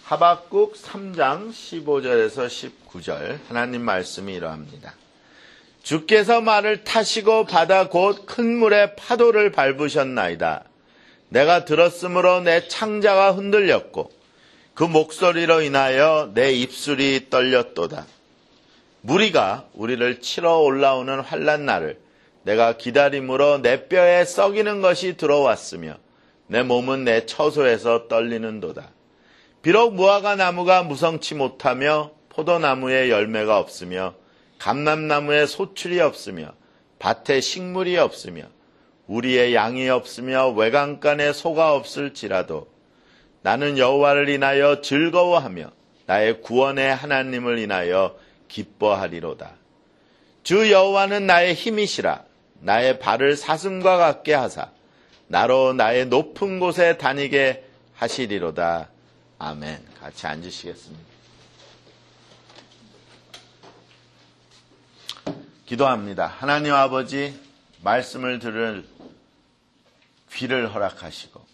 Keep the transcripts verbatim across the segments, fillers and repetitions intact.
하박국 삼 장 십오 절에서 십구 절 하나님 말씀이 이러합니다. 주께서 말을 타시고 바다 곧 큰 물의 파도를 밟으셨나이다. 내가 들었으므로 내 창자가 흔들렸고 그 목소리로 인하여 내 입술이 떨렸도다. 무리가 우리를 치러 올라오는 환난 날을 내가 기다림으로 내 뼈에 썩이는 것이 들어왔으며 내 몸은 내 처소에서 떨리는도다. 비록 무화과 나무가 무성치 못하며 포도나무에 열매가 없으며 감람나무에 소출이 없으며 밭에 식물이 없으며 우리의 양이 없으며 외강간에 소가 없을지라도 나는 여호와를 인하여 즐거워하며 나의 구원의 하나님을 인하여 기뻐하리로다. 주 여호와는 나의 힘이시라. 나의 발을 사슴과 같게 하사 나로 나의 높은 곳에 다니게 하시리로다. 아멘. 같이 앉으시겠습니다. 기도합니다. 하나님 아버지, 말씀을 들을 귀를 허락하시고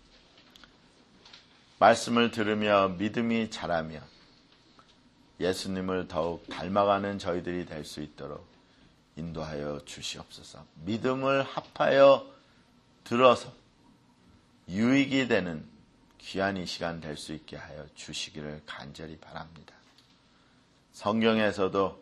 말씀을 들으며 믿음이 자라며 예수님을 더욱 닮아가는 저희들이 될 수 있도록 인도하여 주시옵소서. 믿음을 합하여 들어서 유익이 되는 귀한 이 시간 될 수 있게 하여 주시기를 간절히 바랍니다. 성경에서도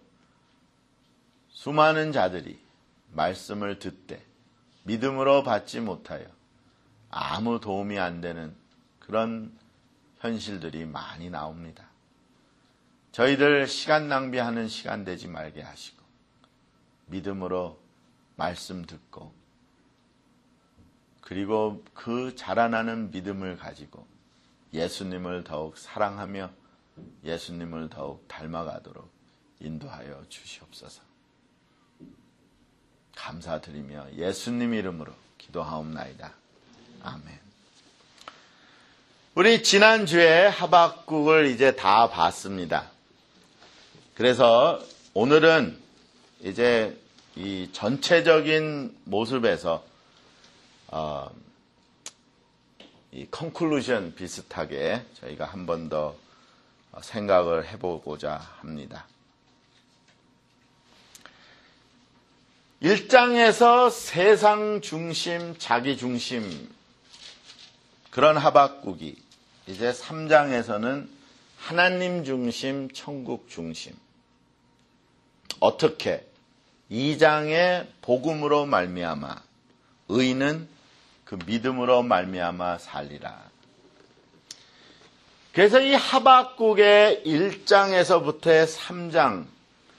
수많은 자들이 말씀을 듣되 믿음으로 받지 못하여 아무 도움이 안 되는 그런 현실들이 많이 나옵니다. 저희들 시간 낭비하는 시간 되지 말게 하시고 믿음으로 말씀 듣고 그리고 그 자라나는 믿음을 가지고 예수님을 더욱 사랑하며 예수님을 더욱 닮아가도록 인도하여 주시옵소서. 감사드리며 예수님 이름으로 기도하옵나이다. 아멘. 우리 지난주에 하박국을 이제 다 봤습니다. 그래서 오늘은 이제 이 전체적인 모습에서 어, 이 컨클루션 비슷하게 저희가 한 번 더 생각을 해보고자 합니다. 일 장에서 세상 중심, 자기 중심 그런 하박국이 이제 삼 장에서는 하나님 중심, 천국 중심. 어떻게? 이 장의 복음으로 말미암아 의인은 그 믿음으로 말미암아 살리라. 그래서 이 하박국의 일 장에서부터의 삼 장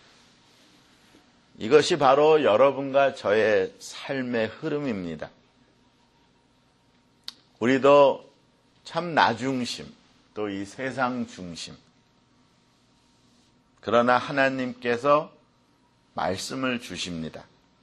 이것이 바로 여러분과 저의 삶의 흐름입니다. 우리도 참 나 중심, 또 이 세상 중심. 그러나 하나님께서 말씀을 주십니다.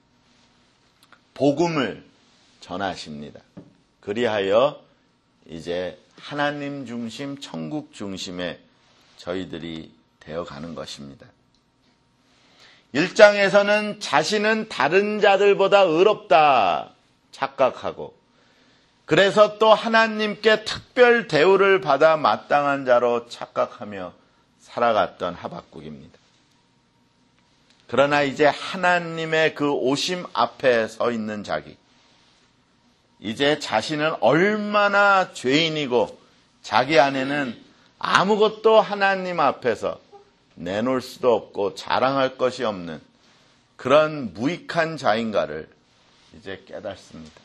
복음을 전하십니다. 그리하여 이제 하나님 중심, 천국 중심의 저희들이 되어가는 것입니다. 일 장에서는 자신은 다른 자들보다 의롭다 착각하고 그래서 또 하나님께 특별 대우를 받아 마땅한 자로 착각하며 살아갔던 하박국입니다. 그러나 이제 하나님의 그 오심 앞에 서 있는 자기, 이제 자신은 얼마나 죄인이고 자기 안에는 아무것도 하나님 앞에서 내놓을 수도 없고 자랑할 것이 없는 그런 무익한 자인가를 이제 깨닫습니다.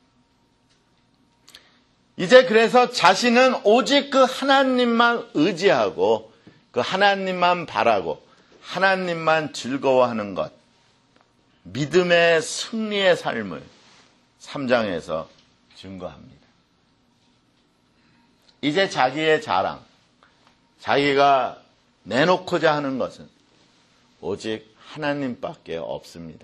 이제 그래서 자신은 오직 그 하나님만 의지하고 그 하나님만 바라고 하나님만 즐거워하는 것, 믿음의 승리의 삶을 삼 장에서 증거합니다. 이제 자기의 자랑, 자기가 내놓고자 하는 것은 오직 하나님밖에 없습니다.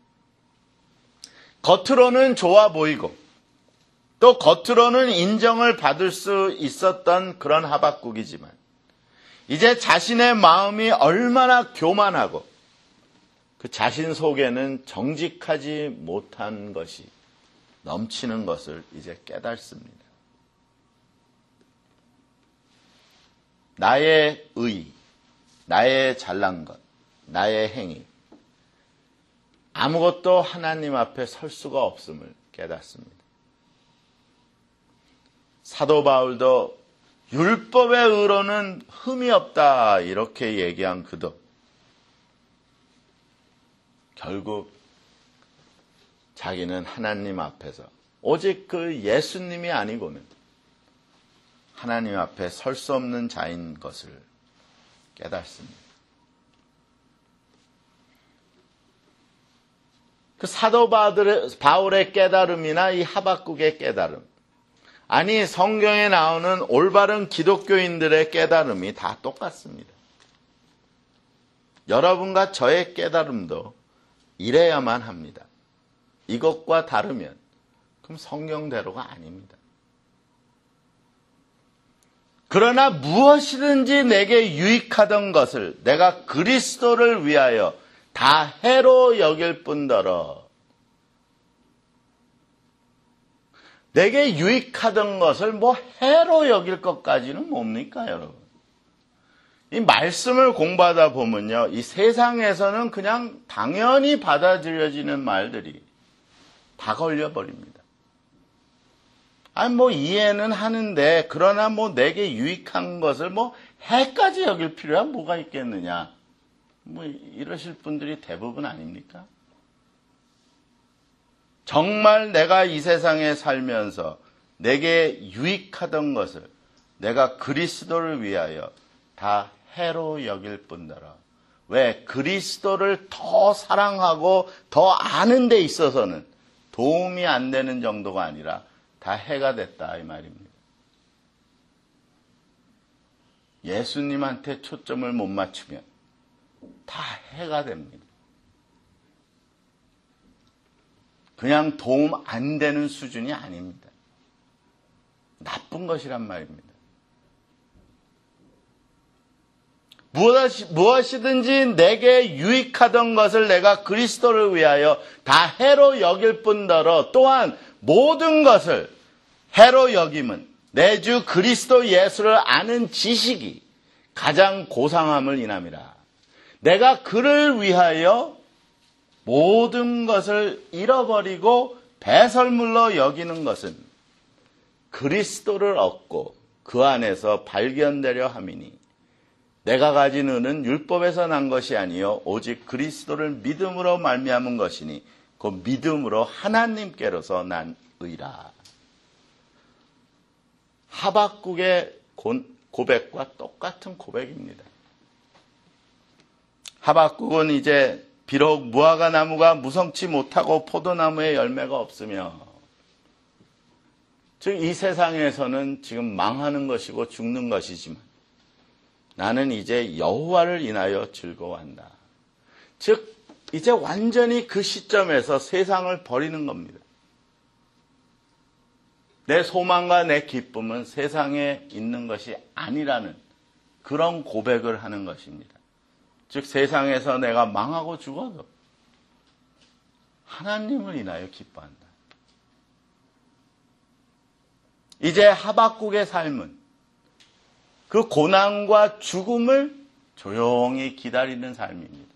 겉으로는 좋아 보이고 또 겉으로는 인정을 받을 수 있었던 그런 하박국이지만 이제 자신의 마음이 얼마나 교만하고 그 자신 속에는 정직하지 못한 것이 넘치는 것을 이제 깨닫습니다. 나의 의, 나의 잘난 것, 나의 행위, 아무것도 하나님 앞에 설 수가 없음을 깨닫습니다. 사도 바울도 율법의 의로는 흠이 없다 이렇게 얘기한 그도 결국 자기는 하나님 앞에서 오직 그 예수님이 아니고는 하나님 앞에 설 수 없는 자인 것을 깨닫습니다. 그 사도 바울의 깨달음이나 이 하박국의 깨달음, 아니 성경에 나오는 올바른 기독교인들의 깨달음이 다 똑같습니다. 여러분과 저의 깨달음도 이래야만 합니다. 이것과 다르면 그럼 성경대로가 아닙니다. 그러나 무엇이든지 내게 유익하던 것을 내가 그리스도를 위하여 다 해로 여길 뿐더러, 내게 유익하던 것을 뭐 해로 여길 것까지는 뭡니까, 여러분? 이 말씀을 공부하다 보면요, 이 세상에서는 그냥 당연히 받아들여지는 말들이 다 걸려버립니다. 아니, 뭐 이해는 하는데, 그러나 뭐 내게 유익한 것을 뭐 해까지 여길 필요가 뭐가 있겠느냐. 뭐 이러실 분들이 대부분 아닙니까? 정말 내가 이 세상에 살면서 내게 유익하던 것을 내가 그리스도를 위하여 다 해로 여길 뿐더러, 왜? 그리스도를 더 사랑하고 더 아는 데 있어서는 도움이 안 되는 정도가 아니라 다 해가 됐다 이 말입니다. 예수님한테 초점을 못 맞추면 다 해가 됩니다. 그냥 도움 안 되는 수준이 아닙니다. 나쁜 것이란 말입니다. 무엇이든지 내게 유익하던 것을 내가 그리스도를 위하여 다 해로 여길 뿐더러, 또한 모든 것을 해로 여김은 내 주 그리스도 예수를 아는 지식이 가장 고상함을 인함이라. 내가 그를 위하여 모든 것을 잃어버리고 배설물로 여기는 것은 그리스도를 얻고 그 안에서 발견되려 함이니, 내가 가진 의는 율법에서 난 것이 아니요 오직 그리스도를 믿음으로 말미암은 것이니 그 믿음으로 하나님께로서 난 의라. 하박국의 고백과 똑같은 고백입니다. 하박국은 이제 비록 무화과 나무가 무성치 못하고 포도나무에 열매가 없으며, 즉 이 세상에서는 지금 망하는 것이고 죽는 것이지만 나는 이제 여호와를 인하여 즐거워한다. 즉 이제 완전히 그 시점에서 세상을 버리는 겁니다. 내 소망과 내 기쁨은 세상에 있는 것이 아니라는 그런 고백을 하는 것입니다. 즉 세상에서 내가 망하고 죽어도 하나님을 인하여 기뻐한다. 이제 하박국의 삶은 그 고난과 죽음을 조용히 기다리는 삶입니다.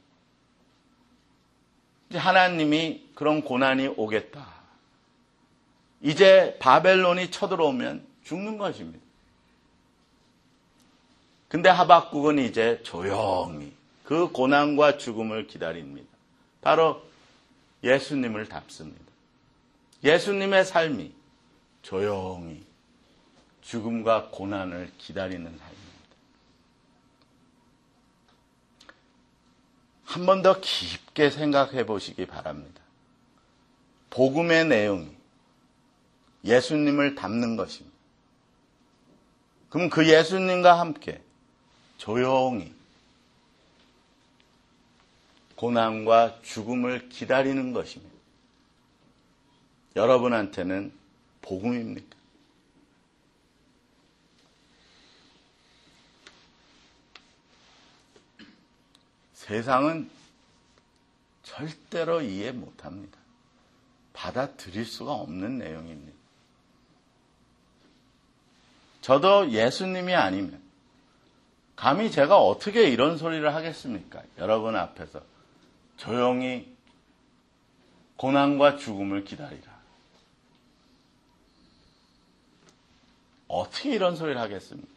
이제 하나님이 그런 고난이 오겠다. 이제 바벨론이 쳐들어오면 죽는 것입니다. 근데 하박국은 이제 조용히 그 고난과 죽음을 기다립니다. 바로 예수님을 닮습니다. 예수님의 삶이 조용히 죽음과 고난을 기다리는 삶입니다. 한 번 더 깊게 생각해 보시기 바랍니다. 복음의 내용이 예수님을 닮는 것입니다. 그럼 그 예수님과 함께 조용히 고난과 죽음을 기다리는 것입니다. 여러분한테는 복음입니까? 세상은 절대로 이해 못합니다. 받아들일 수가 없는 내용입니다. 저도 예수님이 아니면 감히 제가 어떻게 이런 소리를 하겠습니까? 여러분 앞에서 조용히 고난과 죽음을 기다리라. 어떻게 이런 소리를 하겠습니까?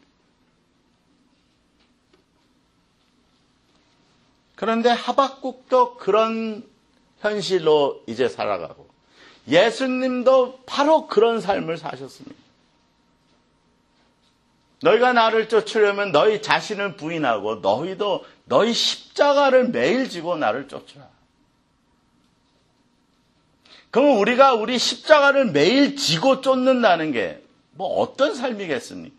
그런데 하박국도 그런 현실로 이제 살아가고 예수님도 바로 그런 삶을 사셨습니다. 너희가 나를 쫓으려면 너희 자신을 부인하고 너희도 너희 십자가를 매일 지고 나를 쫓으라. 그러면 우리가 우리 십자가를 매일 지고 쫓는다는 게 뭐 어떤 삶이겠습니까?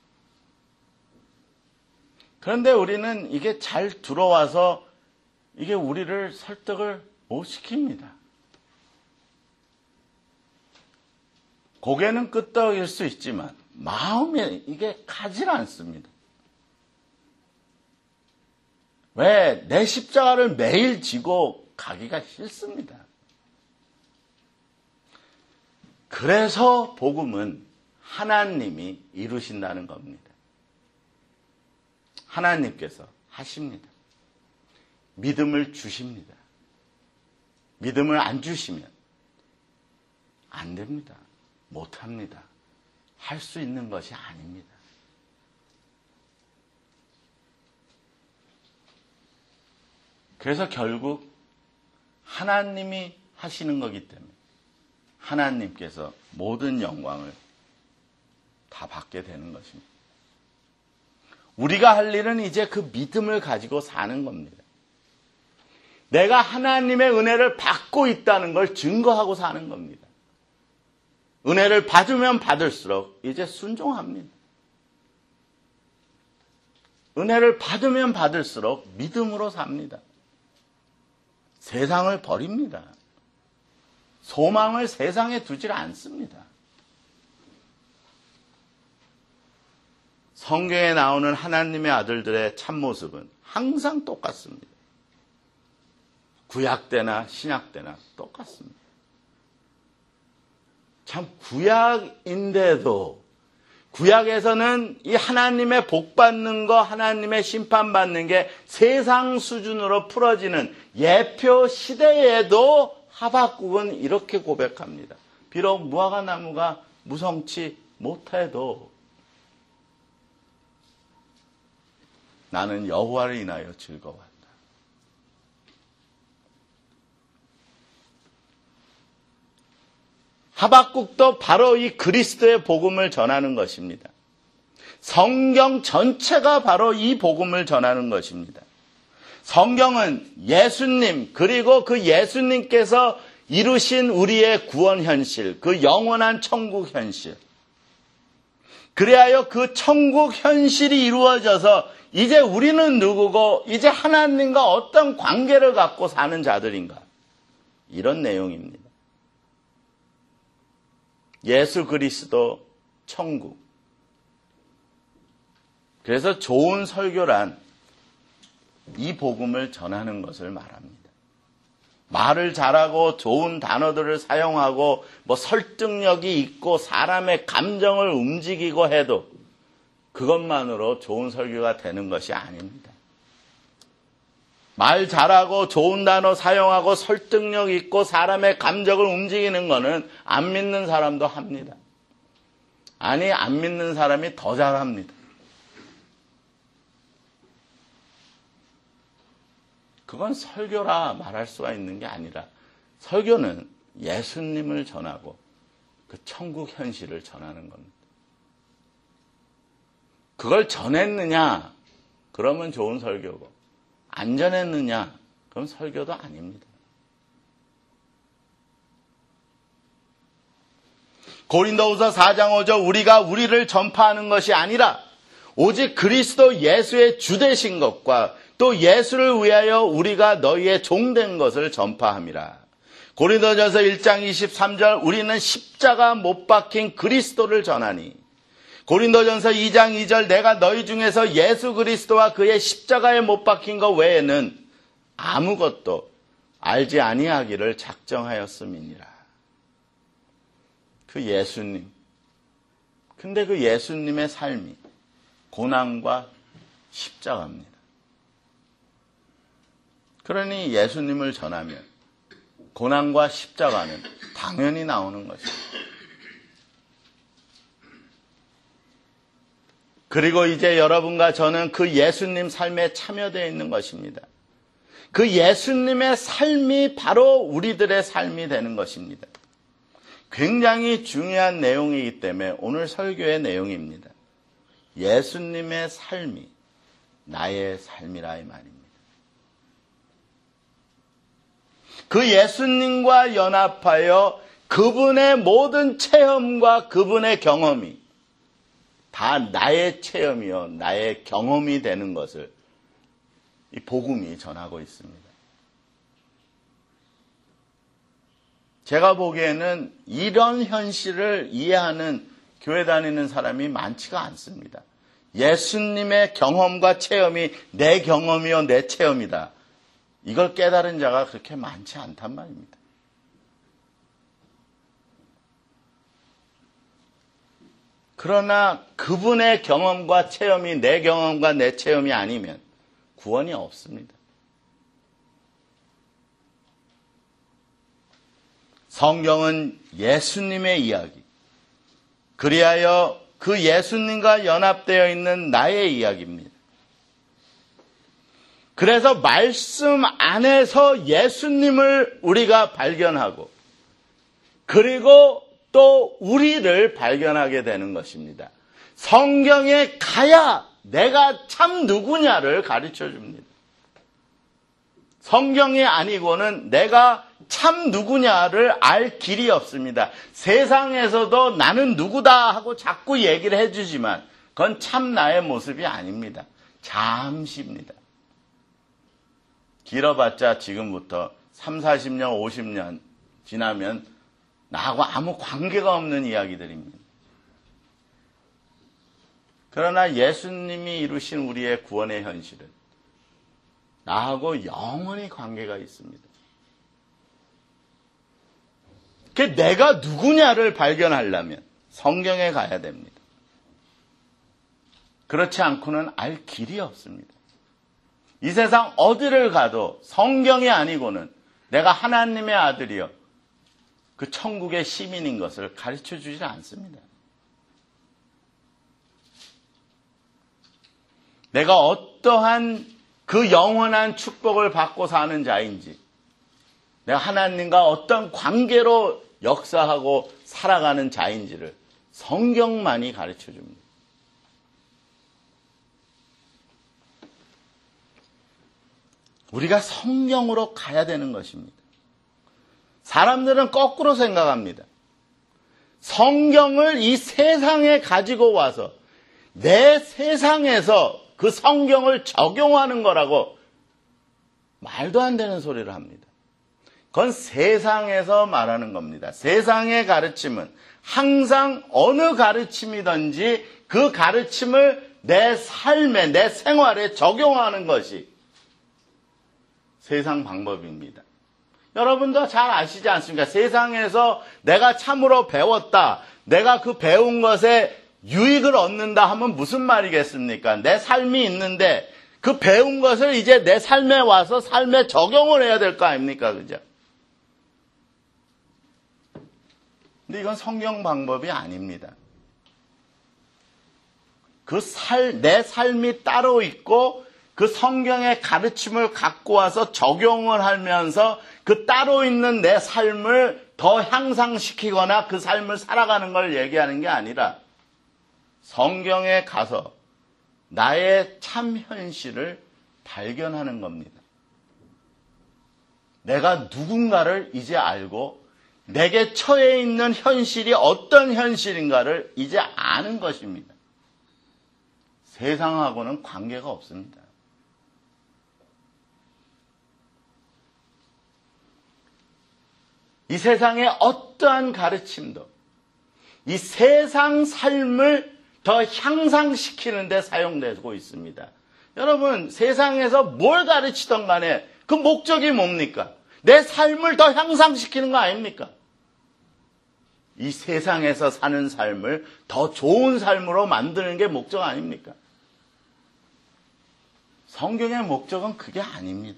그런데 우리는 이게 잘 들어와서 이게 우리를 설득을 못 시킵니다. 고개는 끄덕일 수 있지만 마음에 이게 가질 않습니다. 왜? 내 십자가를 매일 지고 가기가 싫습니다. 그래서 복음은 하나님이 이루신다는 겁니다. 하나님께서 하십니다. 믿음을 주십니다. 믿음을 안 주시면 안 됩니다. 못합니다. 할 수 있는 것이 아닙니다. 그래서 결국 하나님이 하시는 거기 때문에 하나님께서 모든 영광을 다 받게 되는 것입니다. 우리가 할 일은 이제 그 믿음을 가지고 사는 겁니다. 내가 하나님의 은혜를 받고 있다는 걸 증거하고 사는 겁니다. 은혜를 받으면 받을수록 이제 순종합니다. 은혜를 받으면 받을수록 믿음으로 삽니다. 세상을 버립니다. 소망을 세상에 두질 않습니다. 성경에 나오는 하나님의 아들들의 참모습은 항상 똑같습니다. 구약 때나 신약 때나 똑같습니다. 참 구약인데도 구약에서는 이 하나님의 복 받는 거, 하나님의 심판 받는 게 세상 수준으로 풀어지는 예표 시대에도 하박국은 이렇게 고백합니다. 비록 무화과 나무가 무성치 못해도 나는 여호와를 인하여 즐거워한다. 하박국도 바로 이 그리스도의 복음을 전하는 것입니다. 성경 전체가 바로 이 복음을 전하는 것입니다. 성경은 예수님 그리고 그 예수님께서 이루신 우리의 구원 현실, 그 영원한 천국 현실, 그리하여 그 천국 현실이 이루어져서 이제 우리는 누구고 이제 하나님과 어떤 관계를 갖고 사는 자들인가, 이런 내용입니다. 예수 그리스도 천국. 그래서 좋은 설교란 이 복음을 전하는 것을 말합니다. 말을 잘하고 좋은 단어들을 사용하고 뭐 설득력이 있고 사람의 감정을 움직이고 해도 그것만으로 좋은 설교가 되는 것이 아닙니다. 말 잘하고 좋은 단어 사용하고 설득력 있고 사람의 감정을 움직이는 것은 안 믿는 사람도 합니다. 아니, 안 믿는 사람이 더 잘합니다. 그건 설교라 말할 수가 있는 게 아니라 설교는 예수님을 전하고 그 천국 현실을 전하는 겁니다. 그걸 전했느냐? 그러면 좋은 설교고, 안 전했느냐? 그럼 설교도 아닙니다. 고린도후서 사 장 오 절, 우리가 우리를 전파하는 것이 아니라 오직 그리스도 예수의 주 되신 것과 또 예수를 위하여 우리가 너희의 종된 것을 전파함이라. 고린도전서 일 장 이십삼 절, 우리는 십자가 못 박힌 그리스도를 전하니. 고린도전서 이 장 이 절, 내가 너희 중에서 예수 그리스도와 그의 십자가에 못 박힌 것 외에는 아무것도 알지 아니하기를 작정하였음이니라. 그 예수님. 근데 그 예수님의 삶이 고난과 십자가입니다. 그러니 예수님을 전하면 고난과 십자가는 당연히 나오는 것입니다. 그리고 이제 여러분과 저는 그 예수님 삶에 참여되어 있는 것입니다. 그 예수님의 삶이 바로 우리들의 삶이 되는 것입니다. 굉장히 중요한 내용이기 때문에 오늘 설교의 내용입니다. 예수님의 삶이 나의 삶이라 이 말입니다. 그 예수님과 연합하여 그분의 모든 체험과 그분의 경험이 다 나의 체험이요, 나의 경험이 되는 것을 이 복음이 전하고 있습니다. 제가 보기에는 이런 현실을 이해하는 교회 다니는 사람이 많지가 않습니다. 예수님의 경험과 체험이 내 경험이요, 내 체험이다. 이걸 깨달은 자가 그렇게 많지 않단 말입니다. 그러나 그분의 경험과 체험이 내 경험과 내 체험이 아니면 구원이 없습니다. 성경은 예수님의 이야기, 그리하여 그 예수님과 연합되어 있는 나의 이야기입니다. 그래서 말씀 안에서 예수님을 우리가 발견하고 그리고 또 우리를 발견하게 되는 것입니다. 성경에 가야 내가 참 누구냐를 가르쳐 줍니다. 성경이 아니고는 내가 참 누구냐를 알 길이 없습니다. 세상에서도 나는 누구다 하고 자꾸 얘기를 해주지만 그건 참 나의 모습이 아닙니다. 잠시입니다. 길어봤자 지금부터 삼사십 년, 오십 년 지나면 나하고 아무 관계가 없는 이야기들입니다. 그러나 예수님이 이루신 우리의 구원의 현실은 나하고 영원히 관계가 있습니다. 그 내가 누구냐를 발견하려면 성경에 가야 됩니다. 그렇지 않고는 알 길이 없습니다. 이 세상 어디를 가도 성경이 아니고는 내가 하나님의 아들이요, 그 천국의 시민인 것을 가르쳐 주지 않습니다. 내가 어떠한 그 영원한 축복을 받고 사는 자인지, 내가 하나님과 어떤 관계로 역사하고 살아가는 자인지를 성경만이 가르쳐 줍니다. 우리가 성경으로 가야 되는 것입니다. 사람들은 거꾸로 생각합니다. 성경을 이 세상에 가지고 와서 내 세상에서 그 성경을 적용하는 거라고 말도 안 되는 소리를 합니다. 그건 세상에서 말하는 겁니다. 세상의 가르침은 항상 어느 가르침이든지 그 가르침을 내 삶에, 내 생활에 적용하는 것이 세상 방법입니다. 여러분도 잘 아시지 않습니까? 세상에서 내가 참으로 배웠다, 내가 그 배운 것에 유익을 얻는다 하면 무슨 말이겠습니까? 내 삶이 있는데 그 배운 것을 이제 내 삶에 와서 삶에 적용을 해야 될 거 아닙니까? 그죠? 근데 이건 성경 방법이 아닙니다. 그 살, 내 삶이 따로 있고 그 성경의 가르침을 갖고 와서 적용을 하면서 그 따로 있는 내 삶을 더 향상시키거나 그 삶을 살아가는 걸 얘기하는 게 아니라 성경에 가서 나의 참 현실을 발견하는 겁니다. 내가 누군가를 이제 알고 내게 처해 있는 현실이 어떤 현실인가를 이제 아는 것입니다. 세상하고는 관계가 없습니다. 이 세상의 어떠한 가르침도 이 세상 삶을 더 향상시키는 데 사용되고 있습니다. 여러분, 세상에서 뭘 가르치던 간에 그 목적이 뭡니까? 내 삶을 더 향상시키는 거 아닙니까? 이 세상에서 사는 삶을 더 좋은 삶으로 만드는 게 목적 아닙니까? 성경의 목적은 그게 아닙니다.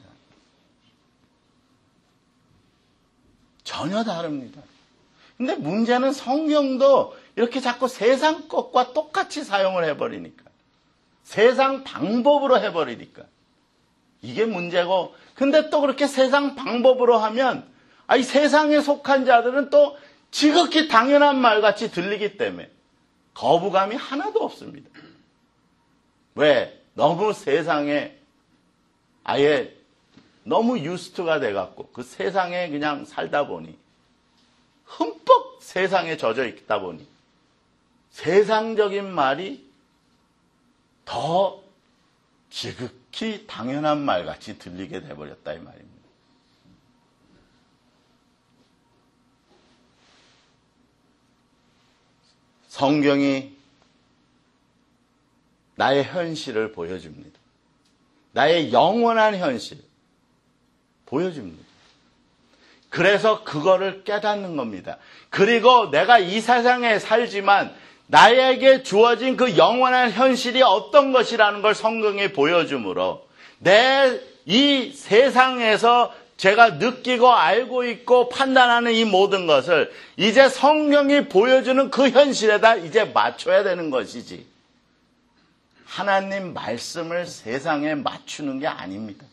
전혀 다릅니다. 근데 문제는 성경도 이렇게 자꾸 세상 것과 똑같이 사용을 해버리니까. 세상 방법으로 해버리니까. 이게 문제고, 근데 또 그렇게 세상 방법으로 하면, 아, 이 세상에 속한 자들은 또 지극히 당연한 말같이 들리기 때문에 거부감이 하나도 없습니다. 왜? 너무 세상에 아예 너무 유스트가 돼갖고 그 세상에 그냥 살다 보니 흠뻑 세상에 젖어 있다 보니 세상적인 말이 더 지극히 당연한 말같이 들리게 돼버렸다 이 말입니다. 성경이 나의 현실을 보여줍니다. 나의 영원한 현실 보여줍니다. 그래서 그거를 깨닫는 겁니다. 그리고 내가 이 세상에 살지만 나에게 주어진 그 영원한 현실이 어떤 것이라는 걸 성경이 보여주므로 내 이 세상에서 제가 느끼고 알고 있고 판단하는 이 모든 것을 이제 성경이 보여주는 그 현실에다 이제 맞춰야 되는 것이지. 하나님 말씀을 세상에 맞추는 게 아닙니다.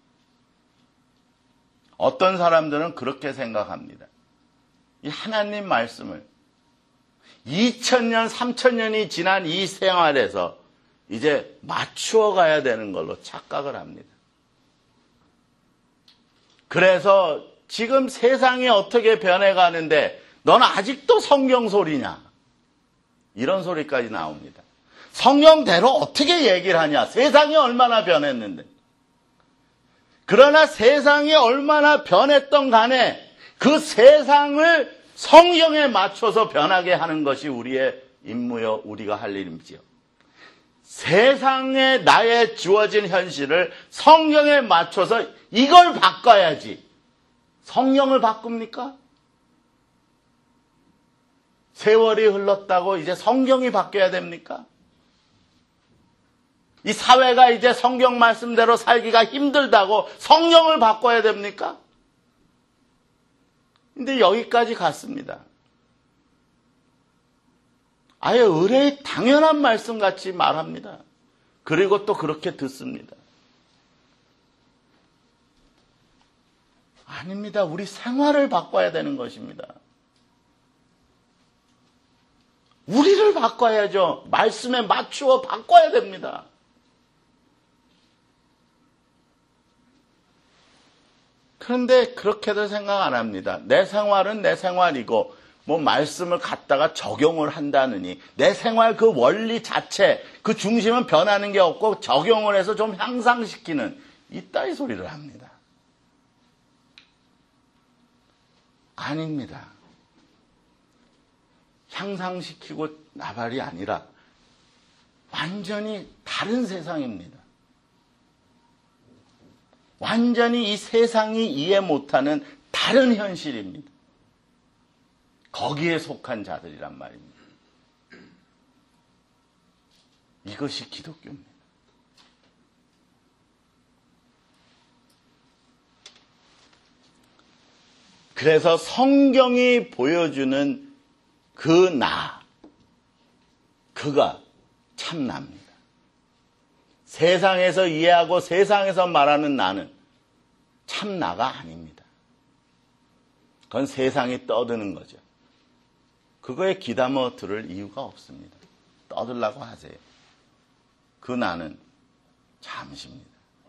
어떤 사람들은 그렇게 생각합니다. 이 하나님 말씀을 이천 년, 삼천 년이 지난 이 생활에서 이제 맞추어 가야 되는 걸로 착각을 합니다. 그래서 지금 세상이 어떻게 변해가는데 너는 아직도 성경 소리냐? 이런 소리까지 나옵니다. 성경대로 어떻게 얘기를 하냐? 세상이 얼마나 변했는데. 그러나 세상이 얼마나 변했던 간에 그 세상을 성경에 맞춰서 변하게 하는 것이 우리의 임무요, 우리가 할 일이지요. 세상에 나의 주어진 현실을 성경에 맞춰서 이걸 바꿔야지. 성령을 바꿉니까? 세월이 흘렀다고 이제 성경이 바뀌어야 됩니까? 이 사회가 이제 성경 말씀대로 살기가 힘들다고 성령을 바꿔야 됩니까? 근데 여기까지 갔습니다. 아예 의뢰의 당연한 말씀같이 말합니다. 그리고 또 그렇게 듣습니다. 아닙니다. 우리 생활을 바꿔야 되는 것입니다. 우리를 바꿔야죠. 말씀에 맞추어 바꿔야 됩니다. 그런데 그렇게도 생각 안 합니다. 내 생활은 내 생활이고 뭐 말씀을 갖다가 적용을 한다느니 내 생활 그 원리 자체 그 중심은 변하는 게 없고 적용을 해서 좀 향상시키는 이따위 소리를 합니다. 아닙니다. 향상시키고 나발이 아니라 완전히 다른 세상입니다. 완전히 이 세상이 이해 못하는 다른 현실입니다. 거기에 속한 자들이란 말입니다. 이것이 기독교입니다. 그래서 성경이 보여주는 그 나, 그가 참납니다. 세상에서 이해하고 세상에서 말하는 나는 참나가 아닙니다. 그건 세상이 떠드는 거죠. 그거에 기담어 들을 이유가 없습니다. 떠들라고 하세요. 그 나는 잠시입니다.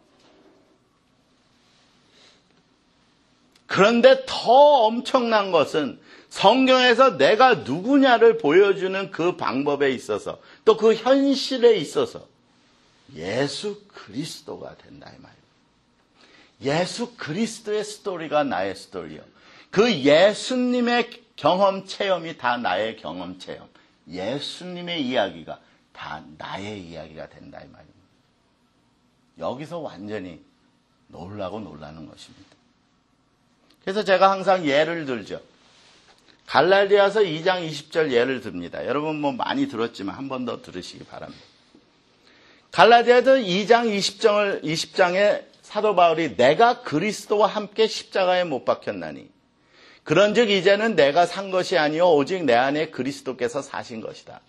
그런데 더 엄청난 것은 성경에서 내가 누구냐를 보여주는 그 방법에 있어서 또 그 현실에 있어서 예수 그리스도가 된다 이 말입니다. 예수 그리스도의 스토리가 나의 스토리요. 그 예수님의 경험 체험이 다 나의 경험 체험. 예수님의 이야기가 다 나의 이야기가 된다 이 말입니다. 여기서 완전히 놀라고 놀라는 것입니다. 그래서 제가 항상 예를 들죠. 갈라디아서 이 장 이십 절 예를 듭니다. 여러분 뭐 많이 들었지만 한 번 더 들으시기 바랍니다. 갈라디아서 이 장 이십 장을, 이십 장에 사도 바울이 내가 그리스도와 함께 십자가에 못 박혔나니 그런즉 이제는 내가 산 것이 아니요 오직 내 안에 그리스도께서 사신 것이다.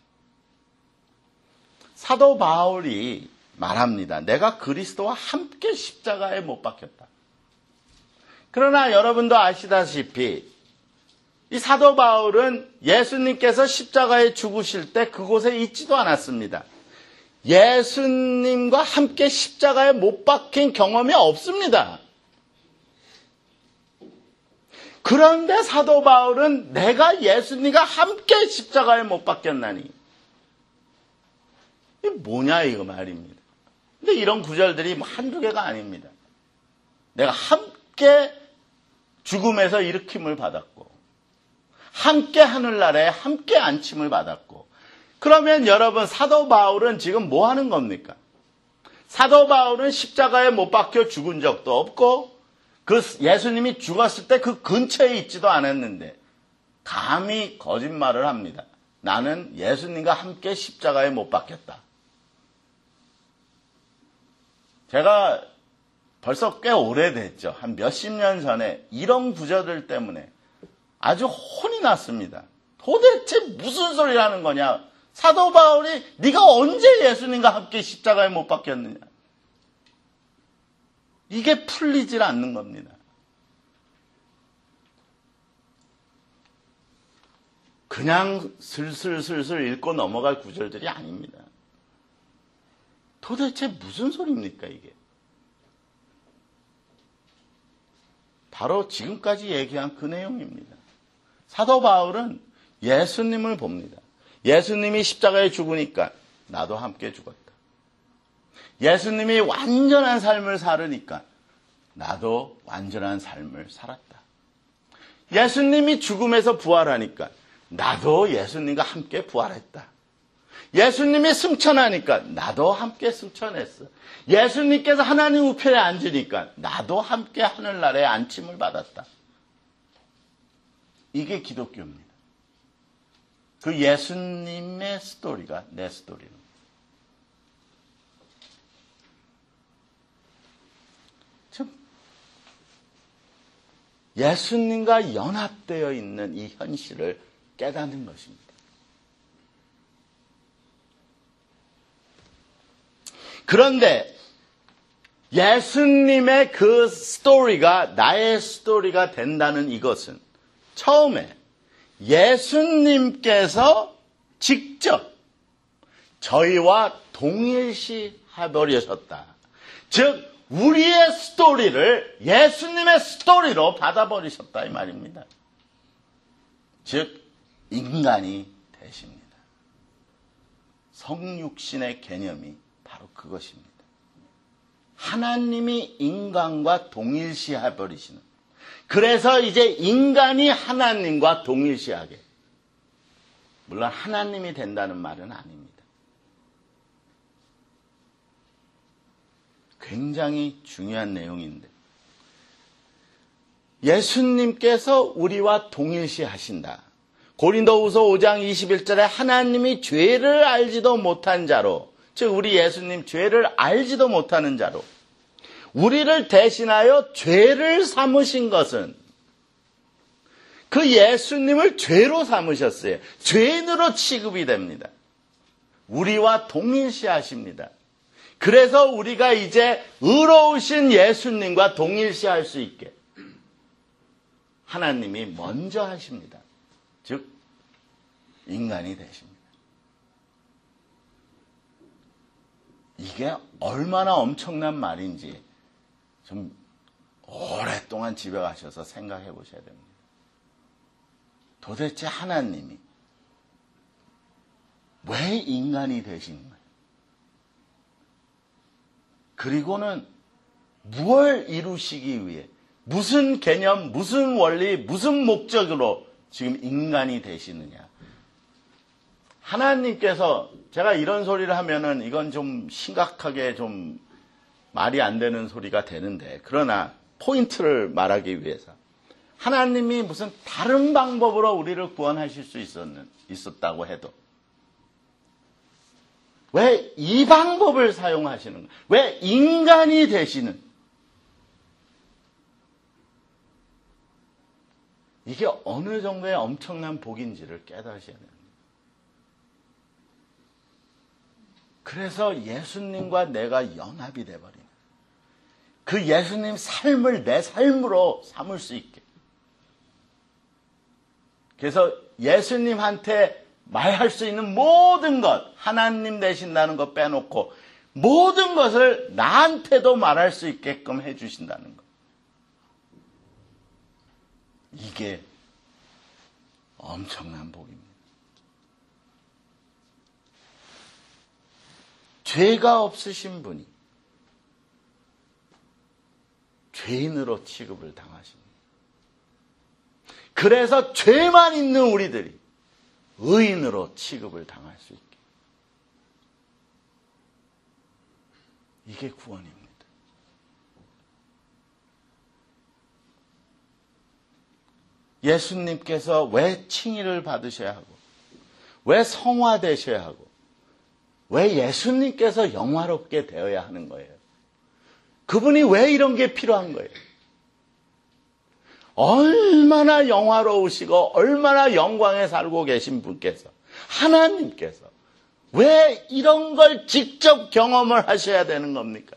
사도 바울이 말합니다. 내가 그리스도와 함께 십자가에 못 박혔다. 그러나 여러분도 아시다시피 이 사도 바울은 예수님께서 십자가에 죽으실 때 그곳에 있지도 않았습니다. 예수님과 함께 십자가에 못 박힌 경험이 없습니다. 그런데 사도 바울은 내가 예수님과 함께 십자가에 못 박혔나니 이게 뭐냐 이거 말입니다. 근데 이런 구절들이 뭐 한두 개가 아닙니다. 내가 함께 죽음에서 일으킴을 받았고 함께 하늘나라에 함께 안침을 받았고 그러면 여러분 사도 바울은 지금 뭐 하는 겁니까? 사도 바울은 십자가에 못 박혀 죽은 적도 없고 그 예수님이 죽었을 때 그 근처에 있지도 않았는데 감히 거짓말을 합니다. 나는 예수님과 함께 십자가에 못 박혔다. 제가 벌써 꽤 오래됐죠. 한 몇십 년 전에 이런 구절들 때문에 아주 혼이 났습니다. 도대체 무슨 소리라는 거냐. 사도 바울이 네가 언제 예수님과 함께 십자가에 못 박혔느냐. 이게 풀리질 않는 겁니다. 그냥 슬슬슬슬 읽고 넘어갈 구절들이 아닙니다. 도대체 무슨 소리입니까 이게? 바로 지금까지 얘기한 그 내용입니다. 사도 바울은 예수님을 봅니다. 예수님이 십자가에 죽으니까 나도 함께 죽었다. 예수님이 완전한 삶을 살으니까 나도 완전한 삶을 살았다. 예수님이 죽음에서 부활하니까 나도 예수님과 함께 부활했다. 예수님이 승천하니까 나도 함께 승천했어. 예수님께서 하나님 우편에 앉으니까 나도 함께 하늘나라에 안침을 받았다. 이게 기독교입니다. 그 예수님의 스토리가 내 스토리입니다. 즉 예수님과 연합되어 있는 이 현실을 깨닫는 것입니다. 그런데 예수님의 그 스토리가 나의 스토리가 된다는 이것은 처음에 예수님께서 직접 저희와 동일시해버리셨다. 즉 우리의 스토리를 예수님의 스토리로 받아버리셨다 이 말입니다. 즉 인간이 되십니다. 성육신의 개념이 바로 그것입니다. 하나님이 인간과 동일시해버리시는, 그래서 이제 인간이 하나님과 동일시하게, 물론 하나님이 된다는 말은 아닙니다. 굉장히 중요한 내용인데 예수님께서 우리와 동일시하신다. 고린도후서 오 장 이십일 절에 하나님이 죄를 알지도 못한 자로, 즉 우리 예수님 죄를 알지도 못하는 자로 우리를 대신하여 죄를 삼으신 것은 그 예수님을 죄로 삼으셨어요. 죄인으로 취급이 됩니다. 우리와 동일시하십니다. 그래서 우리가 이제 의로우신 예수님과 동일시할 수 있게 하나님이 먼저 하십니다. 즉 인간이 되십니다. 이게 얼마나 엄청난 말인지 좀 오랫동안 집에 가셔서 생각해 보셔야 됩니다. 도대체 하나님이 왜 인간이 되신 거예요? 그리고는 무엇을 이루시기 위해, 무슨 개념, 무슨 원리, 무슨 목적으로 지금 인간이 되시느냐. 하나님께서, 제가 이런 소리를 하면은 이건 좀 심각하게 좀 말이 안 되는 소리가 되는데, 그러나 포인트를 말하기 위해서 하나님이 무슨 다른 방법으로 우리를 구원하실 수 있었는, 있었다고 해도 왜 이 방법을 사용하시는 거예요? 왜 인간이 되시는? 이게 어느 정도의 엄청난 복인지를 깨달으셔야 됩니다. 그래서 예수님과 내가 연합이 돼버리는, 그 예수님 삶을 내 삶으로 삼을 수 있게. 그래서 예수님한테 말할 수 있는 모든 것, 하나님 되신다는 것 빼놓고 모든 것을 나한테도 말할 수 있게끔 해주신다는 것. 이게 엄청난 복입니다. 죄가 없으신 분이 죄인으로 취급을 당하십니다. 그래서 죄만 있는 우리들이 의인으로 취급을 당할 수 있게. 이게 구원입니다. 예수님께서 왜 칭의를 받으셔야 하고, 왜 성화되셔야 하고, 왜 예수님께서 영화롭게 되어야 하는 거예요? 그분이 왜 이런 게 필요한 거예요? 얼마나 영화로우시고 얼마나 영광에 살고 계신 분께서, 하나님께서 왜 이런 걸 직접 경험을 하셔야 되는 겁니까?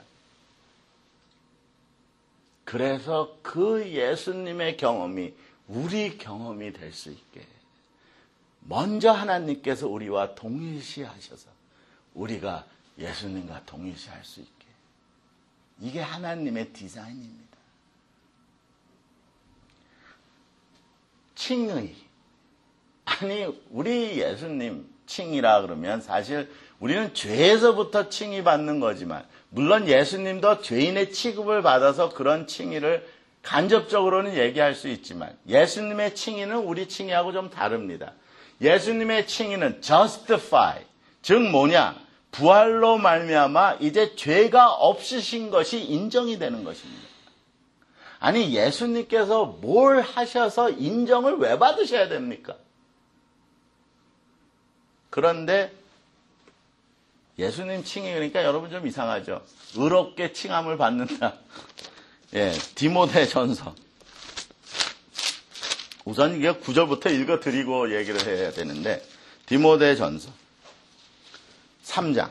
그래서 그 예수님의 경험이 우리 경험이 될 수 있게 먼저 하나님께서 우리와 동일시하셔서 우리가 예수님과 동일시할 수 있게. 이게 하나님의 디자인입니다. 칭의. 아니, 우리 예수님 칭이라 그러면 사실 우리는 죄에서부터 칭의받는 거지만, 물론 예수님도 죄인의 취급을 받아서 그런 칭의를 간접적으로는 얘기할 수 있지만, 예수님의 칭의는 우리 칭의하고 좀 다릅니다. 예수님의 칭의는 justify, 즉 뭐냐? 부활로 말미암아 이제 죄가 없으신 것이 인정이 되는 것입니다. 아니, 예수님께서 뭘 하셔서 인정을 왜 받으셔야 됩니까? 그런데 예수님 칭의, 그러니까 여러분 좀 이상하죠? 의롭게 칭함을 받는다. 예, 디모데 전서. 우선 이게 구 절부터 읽어드리고 얘기를 해야 되는데, 디모데 전서 삼 장.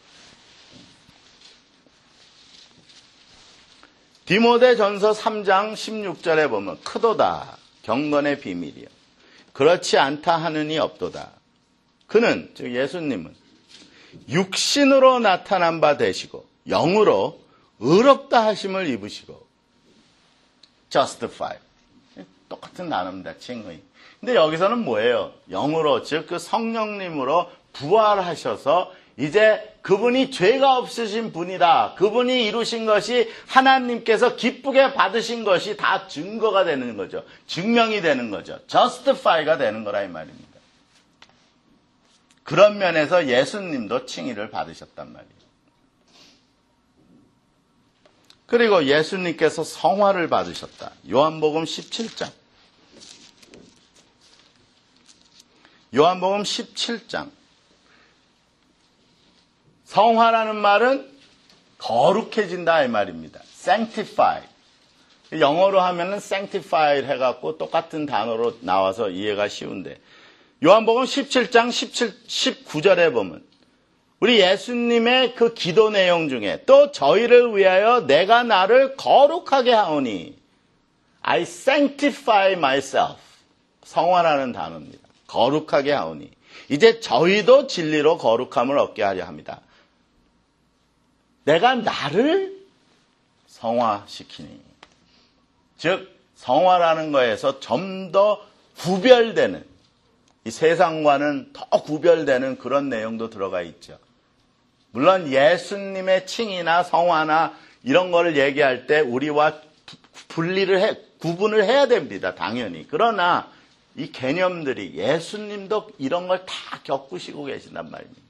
디모데 전서 삼 장 십육 절에 보면, 크도다 경건의 비밀이요 그렇지 않다 하느니 없도다. 그는, 즉 예수님은 육신으로 나타난 바 되시고 영으로 의롭다 하심을 입으시고, justify, 똑같은 단어입니다. 칭의. 근데 여기서는 뭐예요? 영으로, 즉 그 성령님으로 부활하셔서 이제 그분이 죄가 없으신 분이다, 그분이 이루신 것이 하나님께서 기쁘게 받으신 것이 다 증거가 되는 거죠. 증명이 되는 거죠. justify가 되는 거라 이 말입니다. 그런 면에서 예수님도 칭의를 받으셨단 말이에요. 그리고 예수님께서 성화를 받으셨다. 요한복음 십칠 장. 요한복음 십칠 장. 성화라는 말은 거룩해진다 이 말입니다. sanctify. 영어로 하면은 sanctify 해갖고 똑같은 단어로 나와서 이해가 쉬운데, 요한복음 십칠 장 십칠, 십구 절에 보면 우리 예수님의 그 기도 내용 중에, 또 저희를 위하여 내가 나를 거룩하게 하오니, I sanctify myself. 성화라는 단어입니다. 거룩하게 하오니. 이제 저희도 진리로 거룩함을 얻게 하려 합니다. 내가 나를 성화시키니. 즉, 성화라는 거에서 좀 더 구별되는, 이 세상과는 더 구별되는 그런 내용도 들어가 있죠. 물론 예수님의 칭이나 성화나 이런 거를 얘기할 때 우리와 분리를 해, 구분을 해야 됩니다. 당연히. 그러나 이 개념들이, 예수님도 이런 걸 다 겪으시고 계신단 말입니다.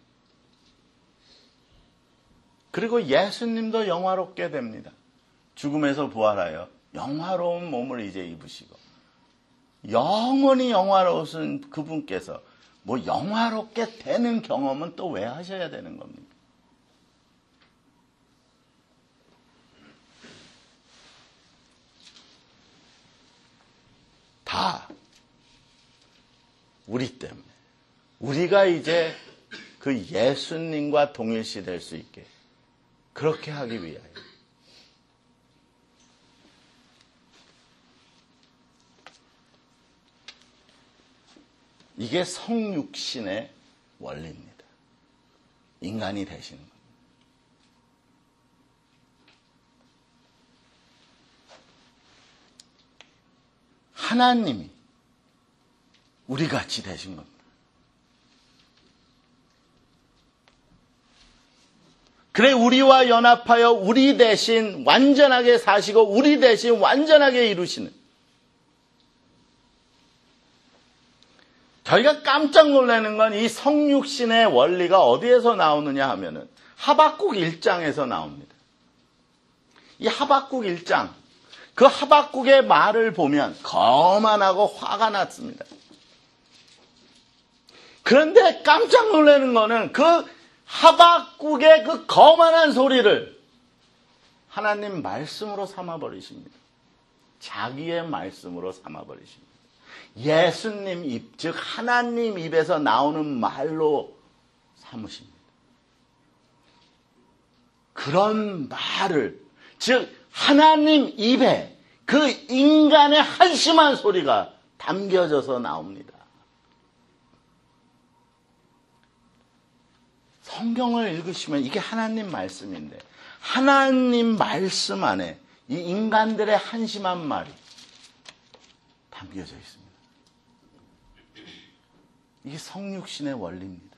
그리고 예수님도 영화롭게 됩니다. 죽음에서 부활하여 영화로운 몸을 이제 입으시고, 영원히 영화로우신 그분께서 뭐 영화롭게 되는 경험은 또 왜 하셔야 되는 겁니까? 다 우리 때문에. 우리가 이제 그 예수님과 동일시 될 수 있게 그렇게 하기 위하여. 이게 성육신의 원리입니다. 인간이 되시는 겁니다. 하나님이 우리같이 되신 겁니다. 그래 우리와 연합하여 우리 대신 완전하게 사시고 우리 대신 완전하게 이루시는, 저희가 깜짝 놀라는 건 이 성육신의 원리가 어디에서 나오느냐 하면은 하박국 일 장에서 나옵니다. 이 하박국 일 장, 그 하박국의 말을 보면 거만하고 화가 났습니다. 그런데 깜짝 놀라는 거는 그 하박국의 그 거만한 소리를 하나님 말씀으로 삼아버리십니다. 자기의 말씀으로 삼아버리십니다. 예수님 입, 즉 하나님 입에서 나오는 말로 삼으십니다. 그런 말을, 즉 하나님 입에 그 인간의 한심한 소리가 담겨져서 나옵니다. 성경을 읽으시면 이게 하나님 말씀인데 하나님 말씀 안에 이 인간들의 한심한 말이 담겨져 있습니다. 이게 성육신의 원리입니다.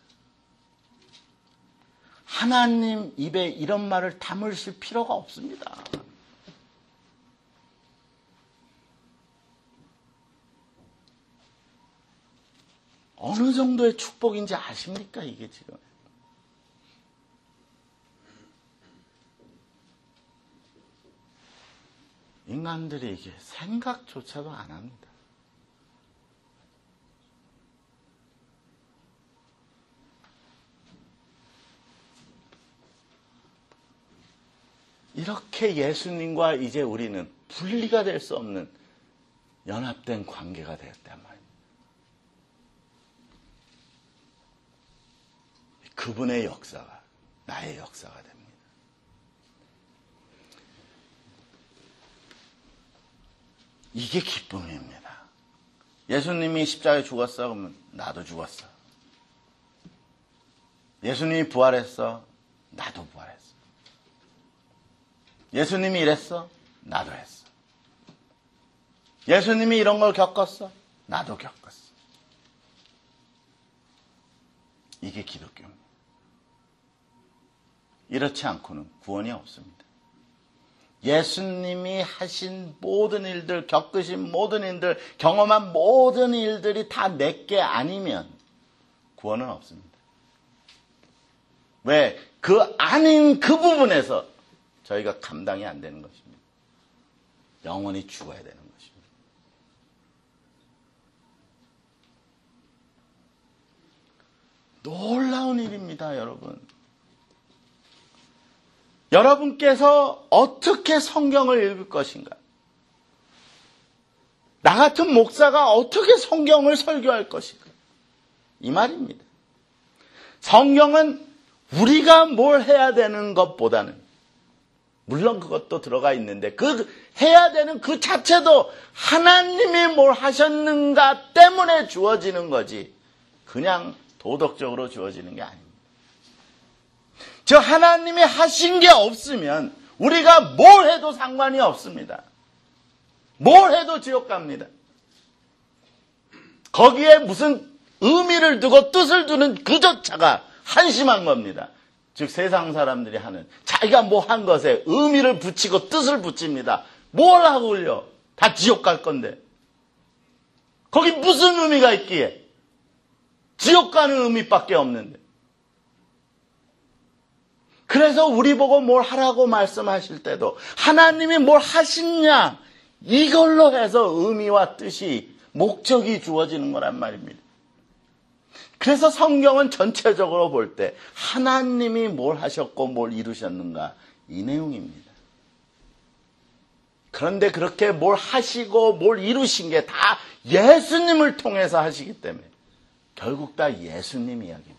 하나님 입에 이런 말을 담으실 필요가 없습니다. 어느 정도의 축복인지 아십니까, 이게 지금? 인간들이 이게 생각조차도 안 합니다. 이렇게 예수님과 이제 우리는 분리가 될 수 없는 연합된 관계가 되었단 말입니다. 그분의 역사가 나의 역사가 됩니다. 이게 기쁨입니다. 예수님이 십자가에 죽었어? 그러면 나도 죽었어. 예수님이 부활했어? 나도 부활했어. 예수님이 이랬어? 나도 했어. 예수님이 이런 걸 겪었어? 나도 겪었어. 이게 기독교입니다. 이렇지 않고는 구원이 없습니다. 예수님이 하신 모든 일들, 겪으신 모든 일들, 경험한 모든 일들이 다 내게 아니면 구원은 없습니다. 왜? 그 아닌 그 부분에서 저희가 감당이 안 되는 것입니다. 영원히 죽어야 되는 것입니다. 놀라운 일입니다, 여러분. 여러분께서 어떻게 성경을 읽을 것인가? 나 같은 목사가 어떻게 성경을 설교할 것인가? 이 말입니다. 성경은 우리가 뭘 해야 되는 것보다는, 물론 그것도 들어가 있는데 그 해야 되는 그 자체도 하나님이 뭘 하셨는가 때문에 주어지는 거지 그냥 도덕적으로 주어지는 게 아닙니다. 저 하나님이 하신 게 없으면 우리가 뭘 해도 상관이 없습니다. 뭘 해도 지옥 갑니다. 거기에 무슨 의미를 두고 뜻을 두는 그조차가 한심한 겁니다. 즉 세상 사람들이 하는 자기가 뭐 한 것에 의미를 붙이고 뜻을 붙입니다. 뭘 하고요? 다 지옥 갈 건데. 거기 무슨 의미가 있기에? 지옥 가는 의미밖에 없는데. 그래서 우리 보고 뭘 하라고 말씀하실 때도 하나님이 뭘 하시냐 이걸로 해서 의미와 뜻이 목적이 주어지는 거란 말입니다. 그래서 성경은 전체적으로 볼 때 하나님이 뭘 하셨고 뭘 이루셨는가 이 내용입니다. 그런데 그렇게 뭘 하시고 뭘 이루신 게 다 예수님을 통해서 하시기 때문에 결국 다 예수님 이야기입니다.